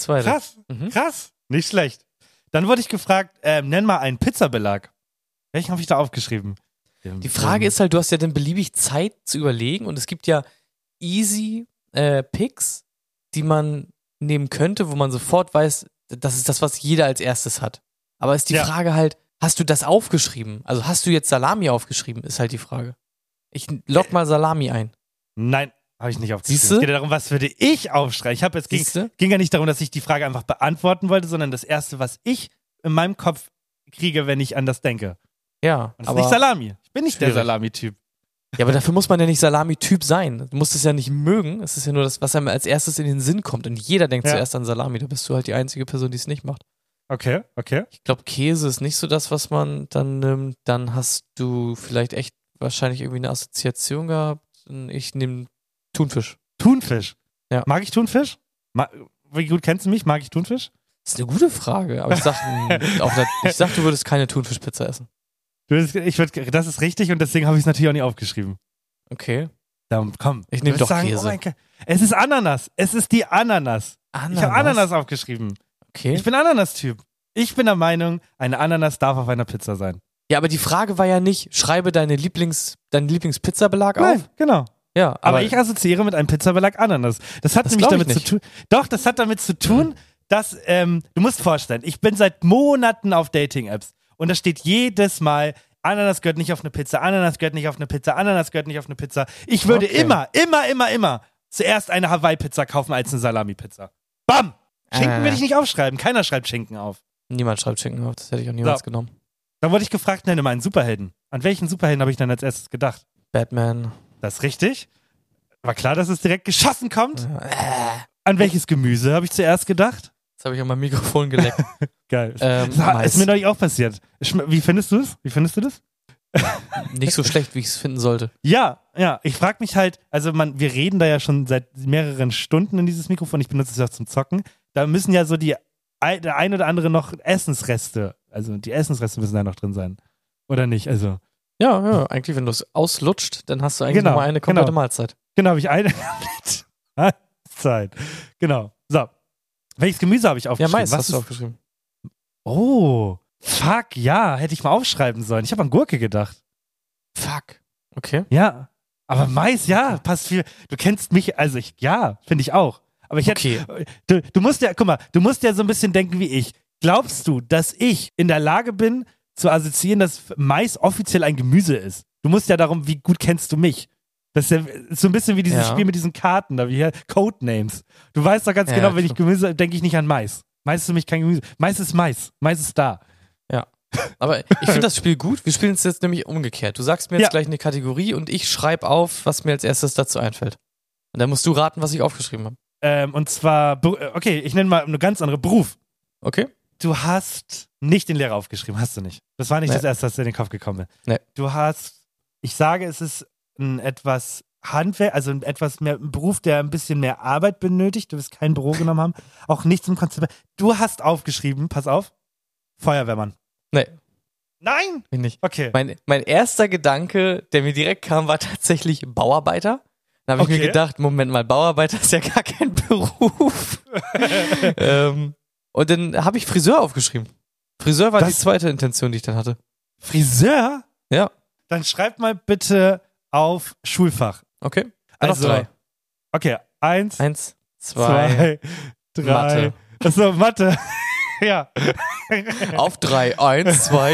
Krass. Nicht schlecht. Dann wurde ich gefragt, nenn mal einen Pizzabelag. Welchen habe ich da aufgeschrieben? Die Frage ist halt, du hast ja dann beliebig Zeit zu überlegen und es gibt ja easy Picks, die man nehmen könnte, wo man sofort weiß, das ist das, was jeder als erstes hat. Aber ist die Frage halt, hast du das aufgeschrieben? Also hast du jetzt Salami aufgeschrieben, ist halt die Frage. Ich log mal Salami ein. Nein, habe ich nicht aufgeschrieben. Siehste? Es geht ja darum, was würde ich aufschreiben. Ging ja nicht darum, dass ich die Frage einfach beantworten wollte, sondern das Erste, was ich in meinem Kopf kriege, wenn ich an das denke. Ja, und das ist nicht Salami. Ich bin nicht der Salami-Typ. Ja, aber dafür muss man ja nicht Salami-Typ sein. Du musst es ja nicht mögen. Es ist ja nur das, was einem als erstes in den Sinn kommt. Und jeder denkt zuerst an Salami. Da bist du halt die einzige Person, die es nicht macht. Okay. Ich glaube, Käse ist nicht so das, was man dann nimmt. Dann hast du vielleicht echt wahrscheinlich irgendwie eine Assoziation gehabt. Ich nehme Thunfisch. Thunfisch? Ja. Mag ich Thunfisch? Wie gut kennst du mich? Mag ich Thunfisch? Das ist eine gute Frage. Aber ich sag, du würdest keine Thunfischpizza essen. Das ist richtig und deswegen habe ich es natürlich auch nicht aufgeschrieben. Okay. Dann komm. Ich nehme doch Käse. Es ist Ananas. Es ist die Ananas. Ich habe Ananas aufgeschrieben. Okay. Ich bin Ananas-Typ. Ich bin der Meinung, eine Ananas darf auf einer Pizza sein. Ja, aber die Frage war ja nicht, schreibe deinen Lieblingspizzabelag auf. Nein, genau. Ja, aber ich assoziiere mit einem Pizzabelag Ananas. Das hat nämlich damit zu tun. Doch, das hat damit zu tun, dass, du musst vorstellen, ich bin seit Monaten auf Dating-Apps und da steht jedes Mal, Ananas gehört nicht auf eine Pizza, Ananas gehört nicht auf eine Pizza, Ananas gehört nicht auf eine Pizza. Ich würde immer zuerst eine Hawaii-Pizza kaufen als eine Salami-Pizza. Bam! Schinken will ich nicht aufschreiben. Keiner schreibt Schinken auf. Niemand schreibt Schinken auf. Das hätte ich auch niemals genommen. Dann wurde ich gefragt, nenne mal einen Superhelden. An welchen Superhelden habe ich dann als erstes gedacht? Batman. Das ist richtig. War klar, dass es direkt geschossen kommt. An welches Gemüse habe ich zuerst gedacht? Das habe ich an meinem Mikrofon geleckt. Geil. Ist mir neulich auch passiert. Wie findest du das? Nicht so schlecht, wie ich es finden sollte. Ja. Ich frage mich halt, also wir reden da ja schon seit mehreren Stunden in dieses Mikrofon. Ich benutze es ja zum Zocken. Da müssen ja so der ein oder andere noch Essensreste, also die Essensreste müssen da noch drin sein. Oder nicht? Also. Ja, eigentlich, wenn du es auslutscht, dann hast du eigentlich nochmal eine komplette Mahlzeit. Genau, habe ich eine Mahlzeit. Genau. So. Welches Gemüse habe ich aufgeschrieben? Ja, Mais hast du aufgeschrieben. Oh, fuck, ja, hätte ich mal aufschreiben sollen. Ich habe an Gurke gedacht. Fuck. Okay. Ja, aber Mais, ja, passt viel. Du kennst mich, also finde ich auch. Aber ich hätte, du musst ja, guck mal, du musst ja so ein bisschen denken wie ich. Glaubst du, dass ich in der Lage bin, zu assoziieren, dass Mais offiziell ein Gemüse ist? Du musst ja darum, wie gut kennst du mich? Das ist ja so ein bisschen wie dieses Spiel mit diesen Karten, da wie hier Codenames. Du weißt doch ganz genau, wenn ich Gemüse, denke ich nicht an Mais. Mais ist für mich kein Gemüse. Mais ist Mais. Mais ist da. Ja. Aber ich finde das Spiel gut. Wir spielen es jetzt nämlich umgekehrt. Du sagst mir jetzt gleich eine Kategorie und ich schreibe auf, was mir als erstes dazu einfällt. Und dann musst du raten, was ich aufgeschrieben habe. Und zwar, okay, ich nenne mal eine ganz andere Beruf. Okay. Du hast nicht den Lehrer aufgeschrieben, hast du nicht. Das war nicht das Erste, was dir in den Kopf gekommen ist. Nee. Du hast, ich sage, es ist ein etwas Handwerk, also ein etwas mehr ein Beruf, der ein bisschen mehr Arbeit benötigt. Du wirst kein Büro genommen haben, auch nichts im Konzept. Du hast aufgeschrieben, pass auf, Feuerwehrmann. Nee. Nein? Ich nicht. Okay. Mein erster Gedanke, der mir direkt kam, war tatsächlich Bauarbeiter. Dann habe ich mir gedacht, Moment mal, Bauarbeiter ist ja gar kein Beruf. Und dann habe ich Friseur aufgeschrieben. Friseur war die zweite Intention, die ich dann hatte. Friseur? Ja. Dann schreib mal bitte auf Schulfach. Okay. Also 3. Okay, 1, 2, 3. Mathe. Achso, Mathe. Ja. Auf 3. 1, 2,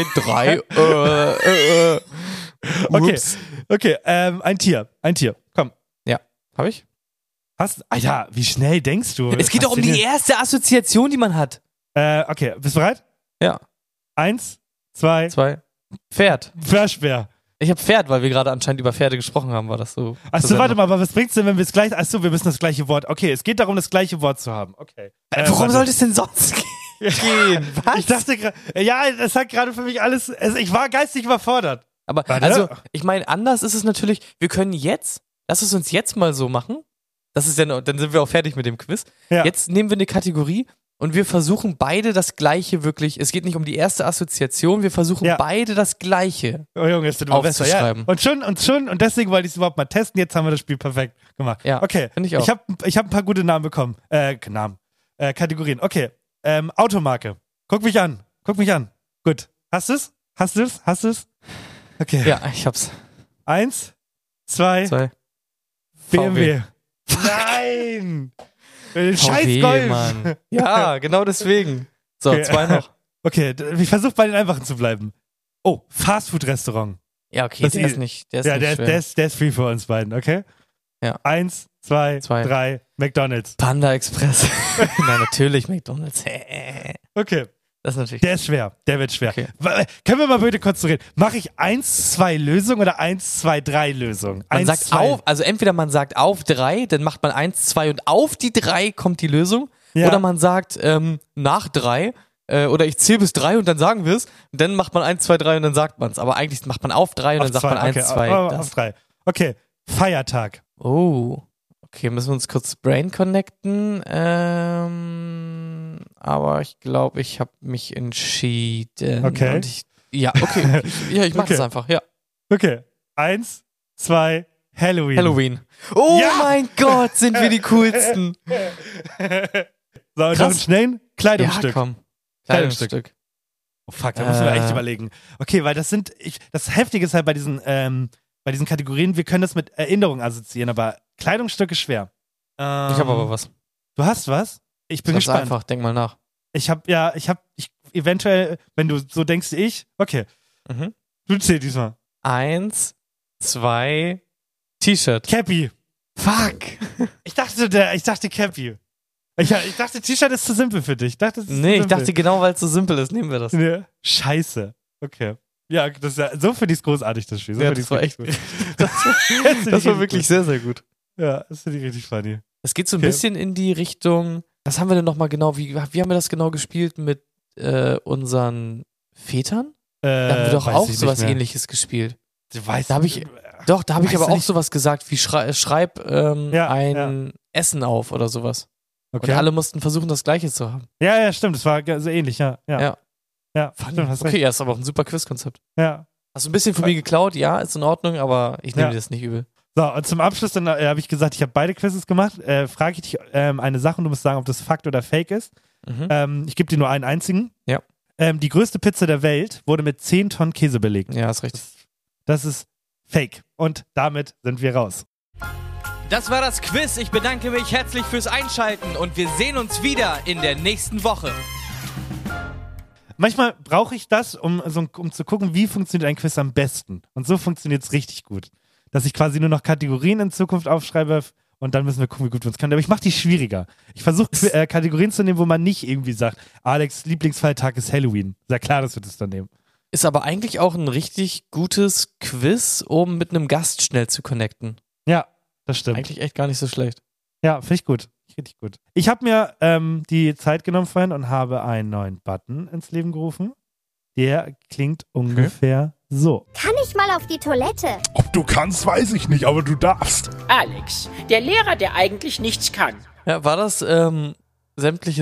3. Okay. Okay, ein Tier. Komm. Ja. Hab ich? Alter, wie schnell denkst du? Es geht doch um die erste Assoziation, die man hat. Okay, bist du bereit? Ja. 1, 2. Pferd. Versperr. Ich habe Pferd, weil wir gerade anscheinend über Pferde gesprochen haben, war das so. Achso, warte mal, aber was bringt's denn, wenn wir es gleich... Achso, wir müssen das gleiche Wort... Okay, es geht darum, das gleiche Wort zu haben. Okay. Worum sollte es denn sonst gehen? Was? Ich dachte gerade... Ja, das hat gerade für mich alles... Ich war geistig überfordert. Aber, also, ich meine, anders ist es natürlich... Wir können jetzt... Lass es uns jetzt mal so machen. Das ist ja... Dann sind wir auch fertig mit dem Quiz. Ja. Jetzt nehmen wir eine Kategorie... Und wir versuchen beide das Gleiche wirklich. Es geht nicht um die erste Assoziation, wir versuchen beide das Gleiche Junge, ist aufzuschreiben. Ja. Und deswegen wollte ich es überhaupt mal testen. Jetzt haben wir das Spiel perfekt gemacht. Ja, okay, finde ich auch. Ich hab ein paar gute Namen bekommen. Kategorien. Okay, Automarke. Guck mich an. Gut. Hast du es? Okay. Ja, ich hab's. 1, 2. BMW. Nein! Scheiß Golf! Mann. Ja, genau deswegen. So, okay. 2 noch. Okay, ich versuche bei den Einfachen zu bleiben. Oh, Fastfood-Restaurant. Ja, okay, der ist nicht schwer. Der ist free für uns beiden, okay? Ja. 1, 2, 3, McDonald's. Panda Express. Nein, natürlich McDonald's. Okay. Das ist natürlich. Der ist schwer. Der wird schwer. Okay. Können wir mal bitte kurz reden? Mache ich 1, 2 Lösung oder 1, 2, 3 Lösung? Man sagt auf, also entweder man sagt auf 3, dann macht man 1, 2 und auf die 3 kommt die Lösung. Ja. Oder man sagt nach 3 oder ich zähle bis 3 und dann sagen wir es. Dann macht man 1, 2, 3 und dann sagt man es. Aber eigentlich macht man auf 3 und dann sagt man 1, 2. Auf 3. Okay, Feiertag. Oh. Okay, müssen wir uns kurz Brain connecten. Aber ich glaube, ich habe mich entschieden. Okay. Und okay. Ich mache das einfach, ja. Okay. 1, 2, Halloween. Oh mein Gott, sind wir die coolsten. So, und noch einen schnellen Kleidungsstück. Ja, komm. Kleidungsstück. Oh fuck, da müssen wir echt überlegen. Okay, weil das Heftige ist halt bei diesen Kategorien, wir können das mit Erinnerungen assoziieren, aber Kleidungsstück ist schwer. Ich habe aber was. Du hast was? Ich bin gespannt. Einfach, denk mal nach. Ich eventuell, wenn du so denkst wie ich, okay. Mhm. Du zählst diesmal. 1, 2, T-Shirt. Cappy. Fuck. Ich dachte Cappy. Ich dachte, T-Shirt ist zu simpel für dich. Ich dachte genau, weil es so simpel ist, nehmen wir das. Nee. Scheiße. Okay. Ja, so finde ich es großartig, das Spiel. Das war echt gut. Das war wirklich sehr, sehr gut. Ja, das finde ich richtig funny. Es geht so ein bisschen in die Richtung, was haben wir denn nochmal genau, wie haben wir das genau gespielt mit unseren Vätern? Da haben wir doch auch sowas Ähnliches gespielt. Da habe ich aber auch sowas gesagt, wie schreib ein Essen auf oder sowas. Okay. Und alle mussten versuchen, das Gleiche zu haben. Ja, stimmt, das war so ähnlich, ja. Ja, stimmt, hast recht. Okay, ja, ist aber auch ein super Quizkonzept. Ja. Hast du ein bisschen von mir geklaut? Ja, ist in Ordnung, aber ich nehme dir das nicht übel. So, und zum Abschluss dann habe ich gesagt, ich habe beide Quizzes gemacht. Frage ich dich eine Sache und du musst sagen, ob das Fakt oder Fake ist. Mhm. Ich gebe dir nur einen einzigen. Ja. Die größte Pizza der Welt wurde mit 10 Tonnen Käse belegt. Ja, ist richtig. Das ist Fake. Und damit sind wir raus. Das war das Quiz. Ich bedanke mich herzlich fürs Einschalten und wir sehen uns wieder in der nächsten Woche. Manchmal brauche ich das, um zu gucken, wie funktioniert ein Quiz am besten. Und so funktioniert es richtig gut. Dass ich quasi nur noch Kategorien in Zukunft aufschreibe und dann müssen wir gucken, wie gut wir uns können. Aber ich mache die schwieriger. Ich versuche Kategorien zu nehmen, wo man nicht irgendwie sagt, Alex' Lieblingsfeiertag ist Halloween. Sehr klar, dass wir das dann nehmen. Ist aber eigentlich auch ein richtig gutes Quiz, um mit einem Gast schnell zu connecten. Ja, das stimmt. Eigentlich echt gar nicht so schlecht. Ja, finde ich gut. Richtig gut. Ich habe mir die Zeit genommen vorhin und habe einen neuen Button ins Leben gerufen. Der klingt ungefähr so. Kann ich mal auf die Toilette? Ob du kannst, weiß ich nicht, aber du darfst. Alex, der Lehrer, der eigentlich nichts kann. Ja, war das sämtliche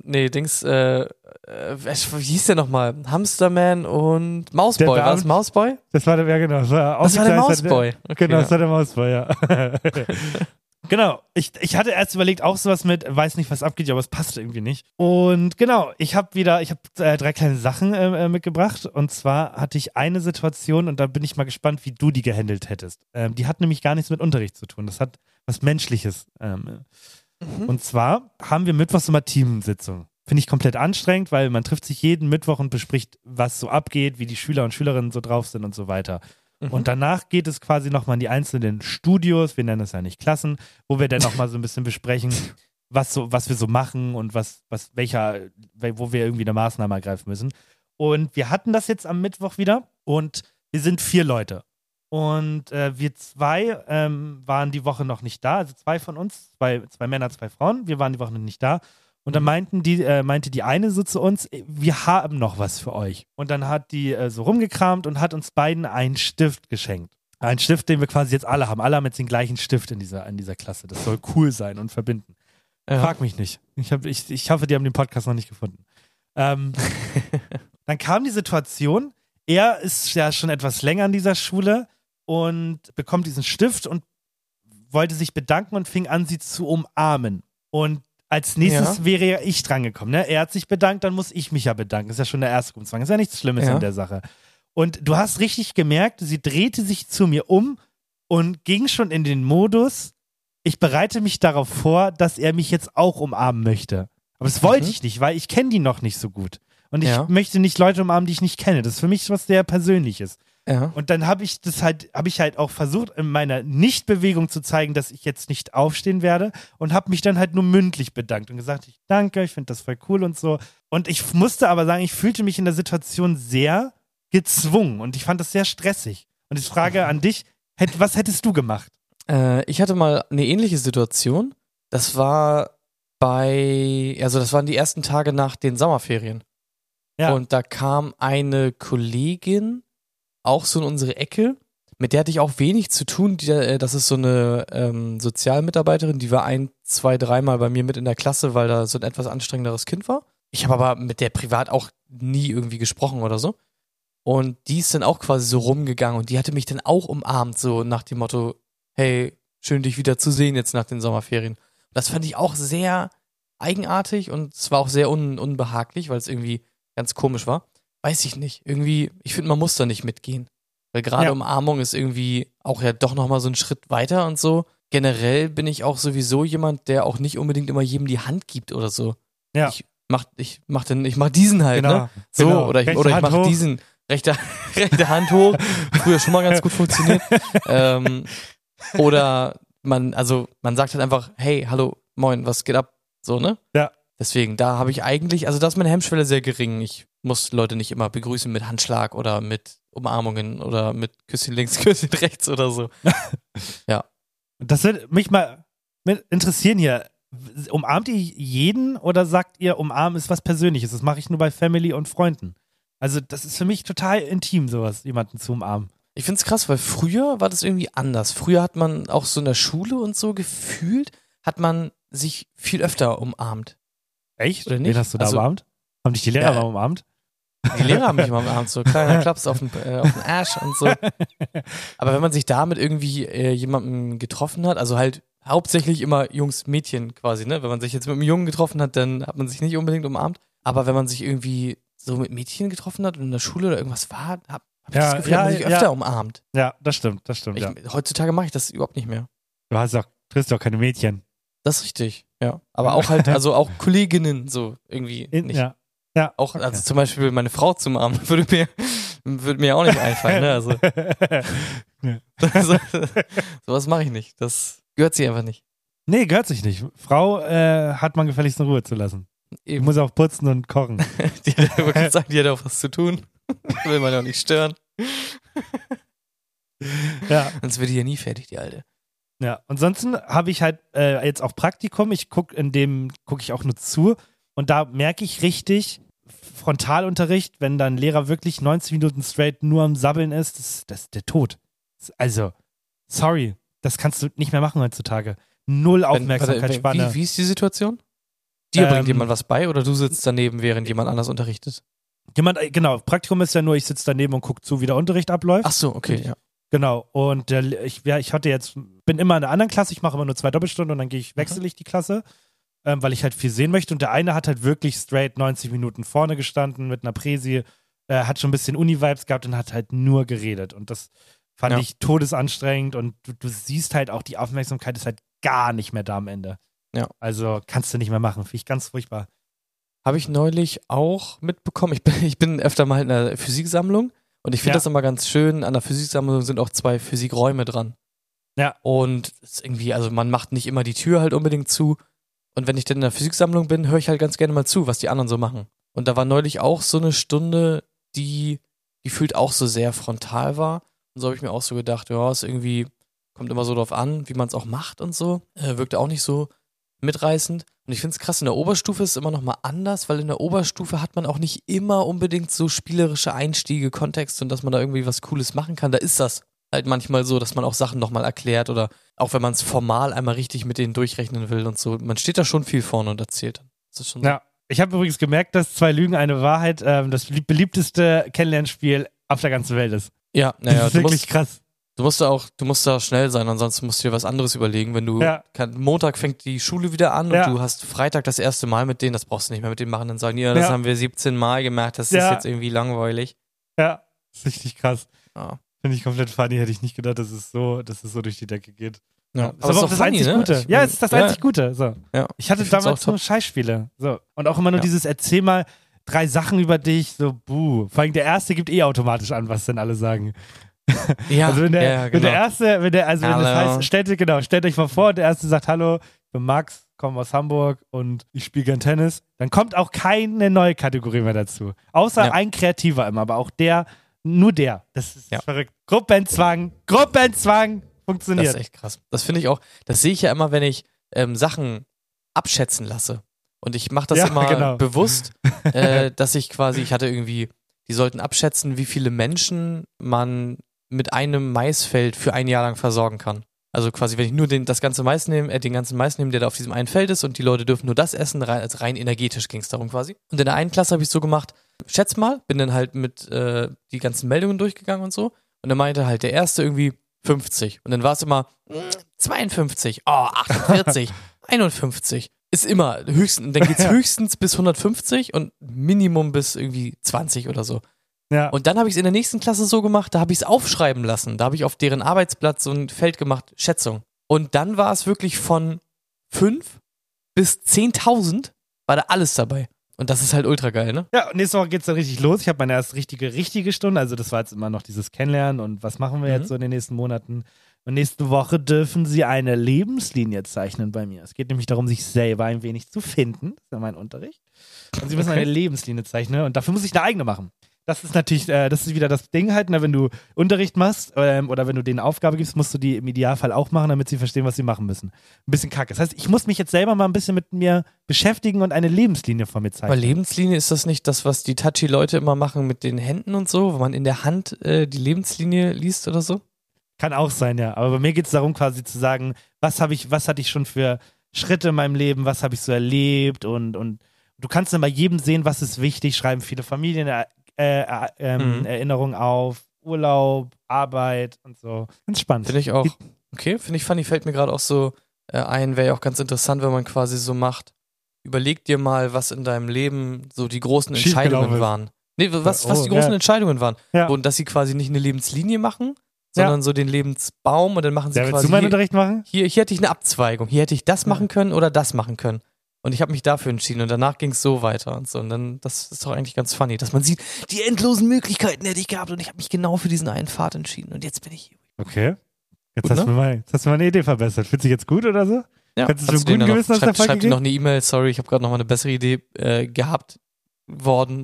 wie hieß der nochmal? Hamsterman und Mausboy. War das Mausboy? Das war der, genau. Das war der Mausboy. Okay, genau, das war der Mausboy, ja. Genau, ich hatte erst überlegt, auch sowas mit, weiß nicht, was abgeht, aber es passt irgendwie nicht. Und genau, ich habe 3 kleine Sachen mitgebracht. Und zwar hatte ich eine Situation und da bin ich mal gespannt, wie du die gehandelt hättest. Die hat nämlich gar nichts mit Unterricht zu tun. Das hat was Menschliches. Und zwar haben wir mittwochs immer Teamsitzung. Finde ich komplett anstrengend, weil man trifft sich jeden Mittwoch und bespricht, was so abgeht, wie die Schüler und Schülerinnen so drauf sind und so weiter. Und danach geht es quasi nochmal in die einzelnen Studios, wir nennen es ja nicht Klassen, wo wir dann nochmal so ein bisschen besprechen, was wir so machen und wo wir irgendwie eine Maßnahme ergreifen müssen. Und wir hatten das jetzt am Mittwoch wieder und wir sind 4 Leute. Und wir 2 waren die Woche noch nicht da, also 2 von uns, zwei Männer, 2 Frauen, wir waren die Woche noch nicht da. Und dann meinte die eine so zu uns, wir haben noch was für euch. Und dann hat die so rumgekramt und hat uns beiden einen Stift geschenkt. Einen Stift, den wir quasi jetzt alle haben. Alle haben jetzt den gleichen Stift in dieser Klasse. Das soll cool sein und verbinden. Ja. Frag mich nicht. Ich hoffe, die haben den Podcast noch nicht gefunden. Dann kam die Situation, er ist ja schon etwas länger an dieser Schule und bekommt diesen Stift und wollte sich bedanken und fing an, sie zu umarmen. Und als nächstes wäre ja ich drangekommen. Ne? Er hat sich bedankt, dann muss ich mich ja bedanken. Das ist ja schon der erste Gruppenzwang. Das ist ja nichts Schlimmes an der Sache. Und du hast richtig gemerkt, sie drehte sich zu mir um und ging schon in den Modus, ich bereite mich darauf vor, dass er mich jetzt auch umarmen möchte. Aber das wollte ich nicht, weil ich kenne die noch nicht so gut. Und ich möchte nicht Leute umarmen, die ich nicht kenne. Das ist für mich was sehr Persönliches. Ja. Und dann habe ich halt auch versucht, in meiner Nichtbewegung zu zeigen, dass ich jetzt nicht aufstehen werde und habe mich dann halt nur mündlich bedankt und gesagt, ich danke, ich finde das voll cool und so. Und ich musste aber sagen, ich fühlte mich in der Situation sehr gezwungen und ich fand das sehr stressig. Und ich frage an dich, was hättest du gemacht? Ich hatte mal eine ähnliche Situation. Das waren die ersten Tage nach den Sommerferien. Ja. Und da kam eine Kollegin auch so in unsere Ecke, mit der hatte ich auch wenig zu tun. Das ist so eine Sozialmitarbeiterin, die war 1, 2, 3 Mal bei mir mit in der Klasse, weil da so ein etwas anstrengenderes Kind war. Ich habe aber mit der privat auch nie irgendwie gesprochen oder so. Und die ist dann auch quasi so rumgegangen und die hatte mich dann auch umarmt, so nach dem Motto, hey, schön dich wieder zu sehen jetzt nach den Sommerferien. Das fand ich auch sehr eigenartig und es war auch sehr unbehaglich, weil es irgendwie ganz komisch war. Weiß ich nicht. Irgendwie, ich finde, man muss da nicht mitgehen. Weil gerade Umarmung ist irgendwie auch ja doch nochmal so einen Schritt weiter und so. Generell bin ich auch sowieso jemand, der auch nicht unbedingt immer jedem die Hand gibt oder so. Ja. Ich mach diesen halt, ne? So, genau. Oder ich mach diesen. Rechte Hand hoch. Früher schon mal ganz gut funktioniert. Oder man sagt halt einfach, hey, hallo, moin, was geht ab? So, ne? Ja. Deswegen, da habe ich eigentlich, also da ist meine Hemmschwelle sehr gering. Ich muss Leute nicht immer begrüßen mit Handschlag oder mit Umarmungen oder mit Küsschen links, Küsschen rechts oder so. Ja. Das würde mich mal interessieren hier. Umarmt ihr jeden oder sagt ihr, umarmen ist was Persönliches? Das mache ich nur bei Family und Freunden. Also das ist für mich total intim, sowas, jemanden zu umarmen. Ich finde es krass, weil früher war das irgendwie anders. Früher hat man auch so in der Schule und so gefühlt, hat man sich viel öfter umarmt. Echt? Oder nicht? Wen hast du da umarmt? Haben dich die Lehrer mal umarmt? Die Lehrer haben mich immer umarmt, so kleiner Klaps auf den Arsch und so. Aber wenn man sich damit irgendwie jemanden getroffen hat, also halt hauptsächlich immer Jungs, Mädchen quasi, ne? Wenn man sich jetzt mit einem Jungen getroffen hat, dann hat man sich nicht unbedingt umarmt. Aber wenn man sich irgendwie so mit Mädchen getroffen hat und in der Schule oder irgendwas war, hab ich das Gefühl, hat man sich öfter umarmt. Ja, das stimmt. Heutzutage mache ich das überhaupt nicht mehr. Du triffst doch keine Mädchen. Das ist richtig, ja. Aber auch halt, also auch Kolleginnen so irgendwie nicht. Ja. Auch, okay. Also zum Beispiel meine Frau zu umarmen, würde mir auch nicht einfallen, ne? Also, sowas mache ich nicht. Das gehört sich einfach nicht. Nee, gehört sich nicht. Frau hat man gefälligst in Ruhe zu lassen. Eben. Die muss auch putzen und kochen. Die hat auch was zu tun. Will man auch nicht stören. Ja. Sonst wird die ja nie fertig, die Alte. Ja, ansonsten habe ich halt jetzt auch Praktikum. In dem gucke ich auch nur zu. Und da merke ich richtig, Frontalunterricht, wenn dann Lehrer wirklich 90 Minuten straight nur am Sabbeln ist, das ist der Tod. Also, sorry, das kannst du nicht mehr machen heutzutage. Null Aufmerksamkeitsspanne. Wie ist die Situation? Dir bringt jemand was bei oder du sitzt daneben, während jemand anders unterrichtet? Genau, Praktikum ist ja nur, ich sitze daneben und gucke zu, wie der Unterricht abläuft. Ach so, okay, ja. Genau, und ich bin immer in einer anderen Klasse, ich mache immer nur 2 Doppelstunden und dann wechsle ich die Klasse, weil ich halt viel sehen möchte. Und der eine hat halt wirklich straight 90 Minuten vorne gestanden mit einer Präsi, hat schon ein bisschen Uni-Vibes gehabt und hat halt nur geredet. Und das fand ich todesanstrengend und du siehst halt auch, die Aufmerksamkeit ist halt gar nicht mehr da am Ende. Ja. Also kannst du nicht mehr machen, finde ich ganz furchtbar. Habe ich neulich auch mitbekommen. Ich bin öfter mal in einer Physiksammlung Und ich finde das immer ganz schön, an der Physiksammlung sind auch 2 Physikräume dran. Ja. Und es ist irgendwie, also man macht nicht immer die Tür halt unbedingt zu. Und wenn ich dann in der Physiksammlung bin, höre ich halt ganz gerne mal zu, was die anderen so machen. Und da war neulich auch so eine Stunde, die gefühlt auch so sehr frontal war. Und so habe ich mir auch so gedacht, ja, ist irgendwie, kommt immer so drauf an, wie man es auch macht und so. Wirkte auch nicht so mitreißend. Und ich finde es krass, in der Oberstufe ist es immer nochmal anders, weil in der Oberstufe hat man auch nicht immer unbedingt so spielerische Einstiege, Kontext und dass man da irgendwie was Cooles machen kann. Da ist das halt manchmal so, dass man auch Sachen nochmal erklärt oder auch wenn man es formal einmal richtig mit denen durchrechnen will und so. Man steht da schon viel vorne und erzählt. Das ist schon so. Ja, ich habe übrigens gemerkt, dass 2 Lügen, eine Wahrheit das beliebteste Kennenlernspiel auf der ganzen Welt ist. Ja, Das ist wirklich krass. Du musst da schnell sein, ansonsten musst du dir was anderes überlegen. Wenn du Montag fängt die Schule wieder an und du hast Freitag das erste Mal mit denen, das brauchst du nicht mehr mit denen machen, dann sagen, das haben wir 17 Mal gemacht, das ist jetzt irgendwie langweilig. Ja, das ist richtig krass. Ja. Finde ich komplett funny, hätte ich nicht gedacht, dass es so durch die Decke geht. Ja. Ist aber auch das einzig Gute. Ja, es ist das einzig Gute. So. Ja. Ich hatte damals nur Scheißspiele. So. Und auch immer nur dieses Erzähl mal 3 Sachen über dich, so buh. Vor allem der Erste gibt automatisch an, was denn alle sagen. Ja, also wenn der genau. Erste, wenn das heißt, stellt euch mal vor, der Erste sagt, hallo, ich bin Max, komme aus Hamburg und ich spiele gern Tennis, dann kommt auch keine neue Kategorie mehr dazu. Außer ein Kreativer immer, aber auch nur der. Das ist verrückt. Gruppenzwang funktioniert. Das ist echt krass. Das finde ich auch, das sehe ich ja immer, wenn ich Sachen abschätzen lasse. Und ich mache das immer bewusst, dass ich quasi, ich hatte irgendwie, die sollten abschätzen, wie viele Menschen man mit einem Maisfeld für ein Jahr lang versorgen kann. Also quasi, wenn ich nur den ganzen Mais nehme, der da auf diesem einen Feld ist und die Leute dürfen nur das essen, rein energetisch ging es darum quasi. Und in der einen Klasse habe ich so gemacht, schätz mal, bin dann halt mit die ganzen Meldungen durchgegangen und so. Und dann meinte halt der Erste irgendwie 50. Und dann war es immer 52, 48, 51. Ist immer höchstens, dann geht's höchstens bis 150 und Minimum bis irgendwie 20 oder so. Ja. Und dann habe ich es in der nächsten Klasse so gemacht, da habe ich es aufschreiben lassen. Da habe ich auf deren Arbeitsplatz so ein Feld gemacht, Schätzung. Und dann war es wirklich von 5 bis 10.000 war da alles dabei. Und das ist halt ultra geil, ne? Ja, und nächste Woche geht's dann richtig los. Ich habe meine erste richtige Stunde. Also das war jetzt immer noch dieses Kennenlernen und was machen wir jetzt so in den nächsten Monaten. Und nächste Woche dürfen sie eine Lebenslinie zeichnen bei mir. Es geht nämlich darum, sich selber ein wenig zu finden. Das ist ja mein Unterricht. Und sie müssen eine Lebenslinie zeichnen und dafür muss ich eine eigene machen. Das ist natürlich, das ist wieder das Ding halt, ne, wenn du Unterricht machst oder wenn du denen eine Aufgabe gibst, musst du die im Idealfall auch machen, damit sie verstehen, was sie machen müssen. Ein bisschen kacke. Das heißt, ich muss mich jetzt selber mal ein bisschen mit mir beschäftigen und eine Lebenslinie von mir zeichnen. Aber Lebenslinie, ist das nicht das, was die Touchy-Leute immer machen mit den Händen und so, wo man in der Hand die Lebenslinie liest oder so? Kann auch sein, ja. Aber bei mir geht es darum, quasi zu sagen, was hatte ich schon für Schritte in meinem Leben, was habe ich so erlebt und du kannst dann bei jedem sehen, was ist wichtig, schreiben viele Familien Erinnerungen auf, Urlaub, Arbeit und so. Ganz spannend. Finde ich auch. Okay, finde ich funny, fällt mir gerade auch so ein, wäre ja auch ganz interessant, wenn man quasi so macht, überleg dir mal, was in deinem Leben so die großen Entscheidungen waren. Nee, was die großen Entscheidungen waren. Ja. Und dass sie quasi nicht eine Lebenslinie machen, sondern so den Lebensbaum und dann machen sie quasi. Willst du meinen Unterricht machen? Hier hätte ich eine Abzweigung. Hier hätte ich das machen können oder das machen können. Und ich habe mich dafür entschieden und danach ging es so weiter und so. Und dann, das ist doch eigentlich ganz funny, dass man sieht, die endlosen Möglichkeiten hätte ich gehabt und ich habe mich genau für diesen einen Pfad entschieden und jetzt bin ich hier. Okay. Jetzt hast du mal eine Idee verbessert. Fühlt sich jetzt gut oder so? Ja. Kannst du so guten Gewissen aus der Folge Schreib dir noch eine E-Mail, sorry, ich habe gerade noch mal eine bessere Idee gehabt worden.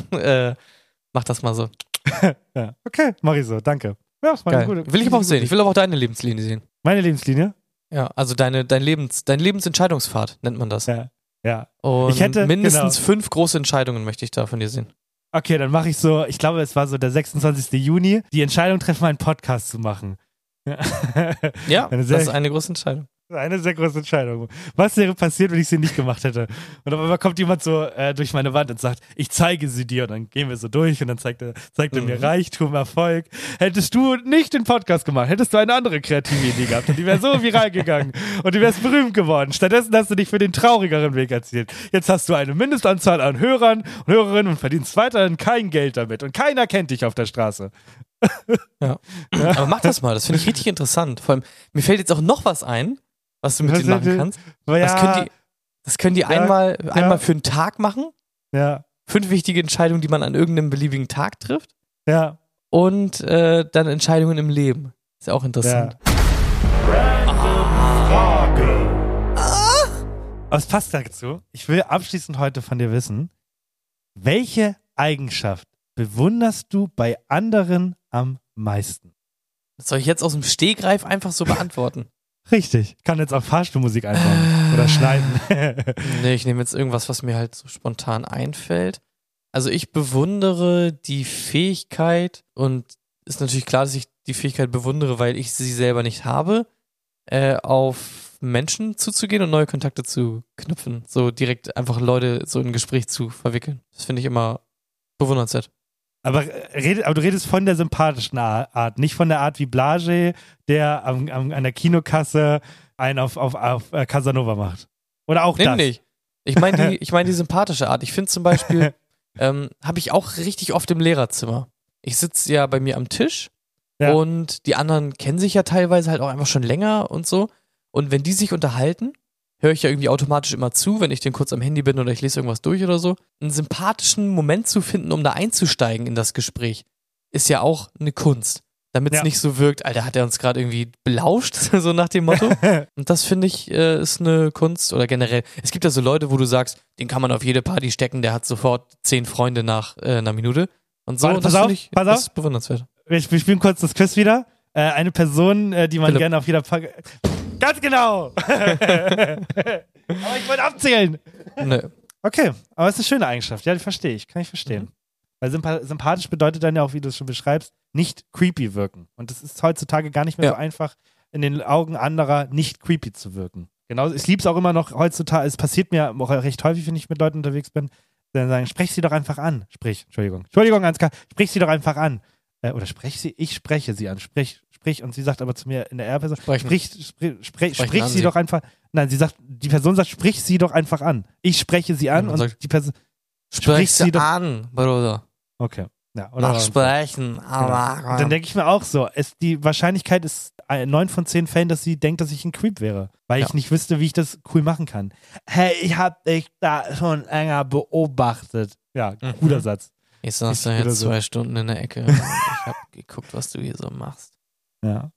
Mach das mal so. Ja, okay, mach ich so, danke. Ja, das war eine gute. Will ich aber auch sehen. Ich will aber auch deine Lebenslinie sehen. Meine Lebenslinie? Ja, also dein Lebensentscheidungspfad nennt man das. Ja. Und mindestens 5 große Entscheidungen möchte ich da von dir sehen. Okay, dann mache ich so, ich glaube, es war so der 26. Juni, die Entscheidung treffen, einen Podcast zu machen. Ja, das ist eine große Entscheidung. Eine sehr große Entscheidung. Was wäre passiert, wenn ich sie nicht gemacht hätte? Und auf einmal kommt jemand so durch meine Wand und sagt, ich zeige sie dir. Und dann gehen wir so durch und dann zeigt er mir Reichtum, Erfolg. Hättest du nicht den Podcast gemacht, hättest du eine andere kreative Idee gehabt und die wäre so viral gegangen und du wärst berühmt geworden. Stattdessen hast du dich für den traurigeren Weg erzielt. Jetzt hast du eine Mindestanzahl an Hörern und Hörerinnen und verdienst weiterhin kein Geld damit und keiner kennt dich auf der Straße. Ja. Aber mach das mal, das finde ich richtig interessant. Vor allem, mir fällt jetzt auch noch was ein, was du mit denen machen kannst. Das können die einmal für einen Tag machen. Ja. 5 wichtige Entscheidungen, die man an irgendeinem beliebigen Tag trifft. Ja. und dann Entscheidungen im Leben. Ist ja auch interessant. Aber es passt dazu. Ich will abschließend heute von dir wissen, welche Eigenschaft bewunderst du bei anderen am meisten? Das soll ich jetzt aus dem Stegreif einfach so beantworten? Richtig. Ich kann jetzt auch Fahrstuhlmusik einbauen oder schneiden. Nee, ich nehme jetzt irgendwas, was mir halt so spontan einfällt. Also ich bewundere die Fähigkeit, und ist natürlich klar, dass ich die Fähigkeit bewundere, weil ich sie selber nicht habe, auf Menschen zuzugehen und neue Kontakte zu knüpfen. So direkt einfach Leute so in ein Gespräch zu verwickeln. Das finde ich immer bewundernswert. Aber du redest von der sympathischen Art, nicht von der Art wie Blage, der an der Kinokasse einen auf Casanova macht. Oder auch das? Nee. Ich meine die sympathische Art. Ich finde zum Beispiel, habe ich auch richtig oft im Lehrerzimmer. Ich sitze ja bei mir am Tisch und die anderen kennen sich ja teilweise halt auch einfach schon länger und so. Und wenn die sich unterhalten, höre ich ja irgendwie automatisch immer zu, wenn ich dann kurz am Handy bin oder ich lese irgendwas durch oder so. Einen sympathischen Moment zu finden, um da einzusteigen in das Gespräch, ist ja auch eine Kunst. Damit es nicht so wirkt, Alter, hat er uns gerade irgendwie belauscht, so nach dem Motto. Und das finde ich, ist eine Kunst. Oder generell, es gibt ja so Leute, wo du sagst, den kann man auf jede Party stecken, der hat sofort 10 Freunde nach einer Minute. Und so, Warte, das finde ich, das ist bewundernswert. Wir spielen kurz das Quiz wieder. Eine Person, die man gerne auf jeder Party... Ganz genau! Aber ich wollte abzählen. Nö. Okay, aber es ist eine schöne Eigenschaft. Ja, die verstehe ich. Kann ich verstehen. Weil sympathisch bedeutet dann ja auch, wie du es schon beschreibst, nicht creepy wirken. Und es ist heutzutage gar nicht mehr so einfach, in den Augen anderer nicht creepy zu wirken. Genauso, ich liebe es auch immer noch heutzutage, es passiert mir auch recht häufig, wenn ich mit Leuten unterwegs bin, dann sagen, sprech sie doch einfach an. Entschuldigung, Ansgar, sprich sie doch einfach an. Oder ich spreche sie an. Sprich. Und sie sagt aber zu mir in der R-Person, sprich sie doch einfach. Nein, die Person sagt, sprich sie doch einfach an. Ich spreche sie an und sagt, die Person sprich sie doch an, Bruder. Okay. Ja, oder sprechen. Genau. Dann denke ich mir auch so, die Wahrscheinlichkeit ist 9 von 10 Fällen, dass sie denkt, dass ich ein Creep wäre. Weil ich nicht wüsste, wie ich das cool machen kann. Hey, ich hab dich da schon länger beobachtet. Ja, guter Satz. Ich saß da jetzt 2 Stunden in der Ecke und ich hab geguckt, was du hier so machst. Ja.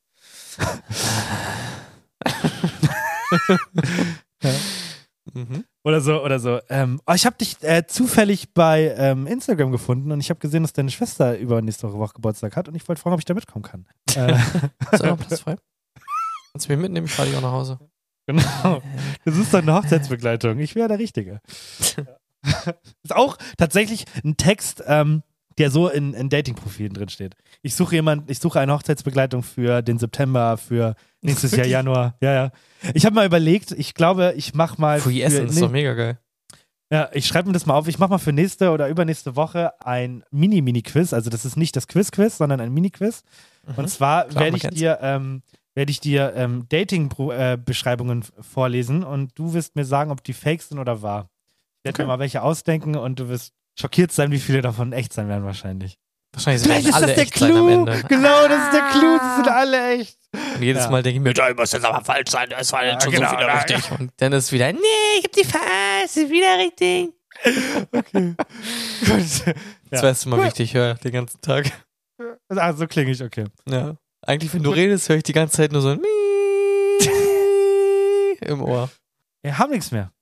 Oder so. Ich habe dich zufällig bei Instagram gefunden und ich habe gesehen, dass deine Schwester übernächste Woche Geburtstag hat und ich wollte fragen, ob ich da mitkommen kann. Ist da noch Platz frei? Kannst du mich mitnehmen? Ich fahre dich auch nach Hause. Genau. Das ist dann eine Hochzeitsbegleitung. Ich wäre der Richtige. Ist auch tatsächlich ein Text, der so in Dating-Profilen drin steht. Ich suche eine Hochzeitsbegleitung für den September, für nächstes Jahr Januar. Ja. Ich habe mal überlegt, ich glaube, ich mache mal Free Essen ist doch mega geil. Ja, ich schreibe mir das mal auf. Ich mache mal für nächste oder übernächste Woche ein Mini-Quiz. Also das ist nicht das Quiz-Quiz, sondern ein Mini-Quiz. Und zwar werde ich dir Dating-Beschreibungen vorlesen und du wirst mir sagen, ob die fake sind oder wahr. Ich werde mir mal welche ausdenken und du wirst schockiert sein, wie viele davon echt sein werden wahrscheinlich. Wahrscheinlich sind alle echt sein am Ende. Genau, das ist der Clou, das sind alle echt. Und jedes Mal denke ich mir, da muss jetzt aber falsch sein, das war jetzt schon so wieder richtig. Und dann ist wieder, nee, ich hab die falsch, ist wieder richtig. Okay. Gut. Das weißt du mal, wie ich dich höre, den ganzen Tag. So klinge ich, okay. Ja. Eigentlich, wenn du redest, höre ich die ganze Zeit nur so ein im Ohr. Wir haben nichts mehr.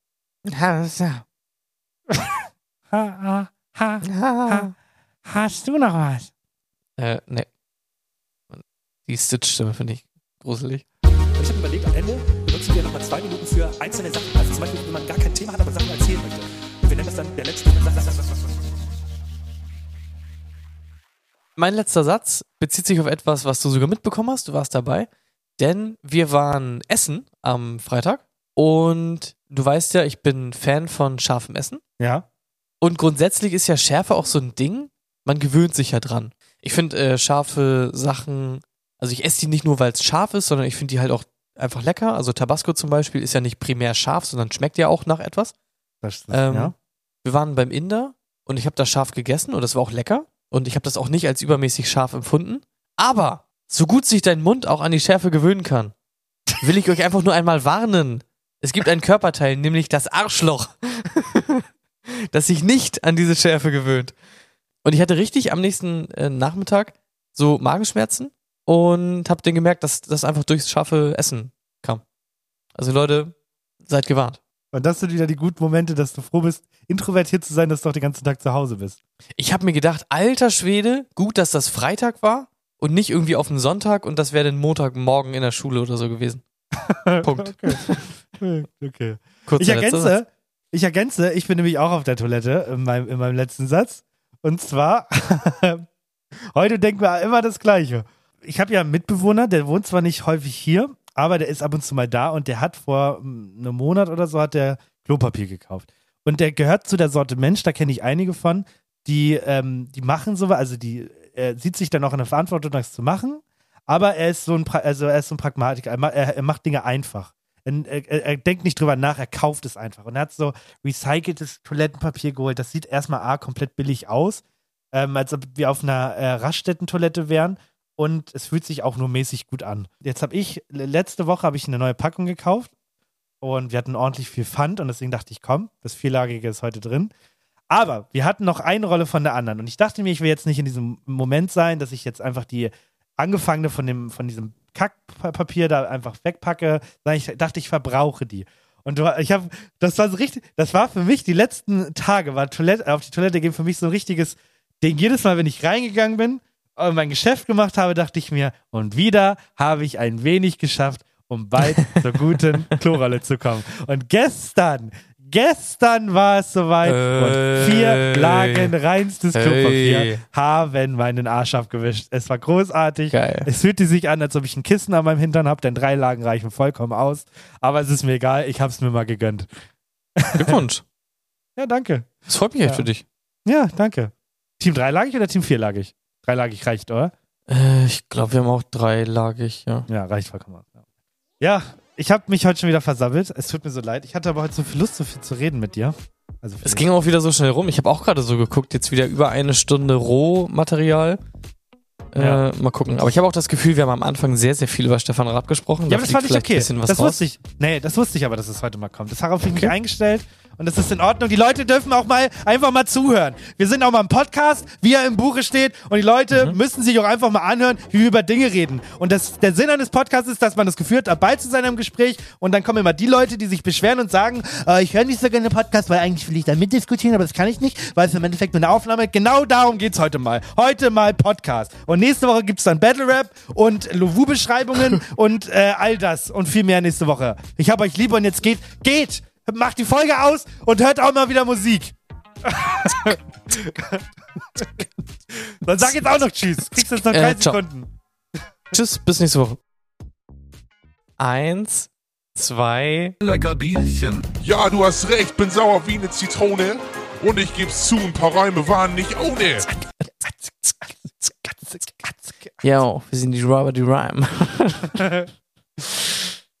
Hast du noch was? Nee. Die Stitch-Stimme finde ich gruselig. Ich habe überlegt, am Ende benutzen wir nochmal 2 Minuten für einzelne Sachen. Also zum Beispiel, wenn man gar kein Thema hat, aber Sachen erzählen möchte. Und wir nennen das dann der letzte Satz. Mein letzter Satz bezieht sich auf etwas, was du sogar mitbekommen hast. Du warst dabei. Denn wir waren essen am Freitag. Und du weißt ja, ich bin Fan von scharfem Essen. Ja. Und grundsätzlich ist ja Schärfe auch so ein Ding. Man gewöhnt sich ja dran. Ich finde scharfe Sachen, also ich esse die nicht nur, weil es scharf ist, sondern ich finde die halt auch einfach lecker. Also Tabasco zum Beispiel ist ja nicht primär scharf, sondern schmeckt ja auch nach etwas. Ja. Wir waren beim Inder und ich habe das scharf gegessen und das war auch lecker. Und ich habe das auch nicht als übermäßig scharf empfunden. Aber so gut sich dein Mund auch an die Schärfe gewöhnen kann, will ich euch einfach nur einmal warnen. Es gibt ein Körperteil, nämlich das Arschloch, das sich nicht an diese Schärfe gewöhnt. Und ich hatte richtig am nächsten Nachmittag so Magenschmerzen und habe dann gemerkt, dass das einfach durchs scharfe Essen kam. Also Leute, seid gewarnt. Und das sind wieder die guten Momente, dass du froh bist, introvertiert zu sein, dass du doch den ganzen Tag zu Hause bist. Ich habe mir gedacht, alter Schwede, gut, dass das Freitag war und nicht irgendwie auf den Sonntag und das wäre dann Montagmorgen in der Schule oder so gewesen. Punkt. Okay. Ich ergänze, ich bin nämlich auch auf der Toilette in meinem letzten Satz. Und zwar, heute denken wir immer das Gleiche. Ich habe ja einen Mitbewohner, der wohnt zwar nicht häufig hier, aber der ist ab und zu mal da und der hat vor einem Monat oder so hat der Klopapier gekauft. Und der gehört zu der Sorte Mensch, da kenne ich einige von, die machen sowas, also er sieht sich dann auch in der Verantwortung, das zu machen, aber er ist so ein Pragmatiker, er macht Dinge einfach. Er denkt nicht drüber nach, er kauft es einfach. Und er hat so recyceltes Toilettenpapier geholt, das sieht erstmal komplett billig aus, als ob wir auf einer Raststättentoilette wären. Und es fühlt sich auch nur mäßig gut an. Jetzt letzte Woche habe ich eine neue Packung gekauft und wir hatten ordentlich viel Pfand und deswegen dachte ich, komm, das Vierlagige ist heute drin. Aber wir hatten noch eine Rolle von der anderen und ich dachte mir, ich will jetzt nicht in diesem Moment sein, dass ich jetzt einfach die angefangene von diesem Kackpapier da einfach wegpacke, sondern ich dachte, ich verbrauche die. Und das war so richtig, das war für mich die letzten Tage, auf die Toilette gehen für mich so ein richtiges Ding. Jedes Mal, wenn ich reingegangen bin, und mein Geschäft gemacht habe, dachte ich mir, und wieder habe ich ein wenig geschafft, um bald zur guten Klorolle zu kommen. Und gestern war es soweit und 4 Lagen reinstes Klopapier haben meinen Arsch abgewischt. Es war großartig. Geil. Es fühlte sich an, als ob ich ein Kissen an meinem Hintern habe, denn 3 Lagen reichen vollkommen aus. Aber es ist mir egal, ich habe es mir mal gegönnt. Glückwunsch. Ja, danke. Das freut mich echt für dich. Ja, danke. Team 3-lagig oder Team 4-lagig? 3-lagig reicht, oder? Ich glaube, wir haben auch 3-lagig, ja. Ja, reicht vollkommen aus. Ja, ich habe mich heute schon wieder versammelt. Es tut mir so leid. Ich hatte aber heute so viel Lust, so viel zu reden mit dir. Es ging auch wieder so schnell rum. Ich habe auch gerade so geguckt, jetzt wieder über 1 Stunde Rohmaterial. Mal gucken. Aber ich habe auch das Gefühl, wir haben am Anfang sehr, sehr viel über Stefan Raab gesprochen. Ja, aber das fand ich okay. Das wusste ich. Nee, das wusste ich aber, dass es heute mal kommt. Das habe ich mich eingestellt und das ist in Ordnung. Die Leute dürfen auch einfach mal zuhören. Wir sind auch mal im Podcast, wie er im Buche steht und die Leute müssen sich auch einfach mal anhören, wie wir über Dinge reden. Und der Sinn eines Podcasts ist, dass man das Gefühl hat, dabei zu sein im Gespräch und dann kommen immer die Leute, die sich beschweren und sagen, ich höre nicht so gerne Podcast, weil eigentlich will ich da mitdiskutieren, aber das kann ich nicht, weil es im Endeffekt nur eine Aufnahme ist. Genau darum geht's heute mal. Heute mal Podcast. Und nächste Woche gibt's dann Battle Rap und Lovu-Beschreibungen und all das und viel mehr nächste Woche. Ich hab euch lieb und jetzt geht! Macht die Folge aus und hört auch mal wieder Musik. Dann sag jetzt auch noch Tschüss. Kriegst jetzt noch 3 Sekunden. Tschüss, bis nächste Woche. 1, 2. Lecker Bierchen. Ja, du hast recht, bin sauer wie eine Zitrone. Und ich geb's zu, ein paar Reime waren nicht ohne. Ja, wir sind die Rime.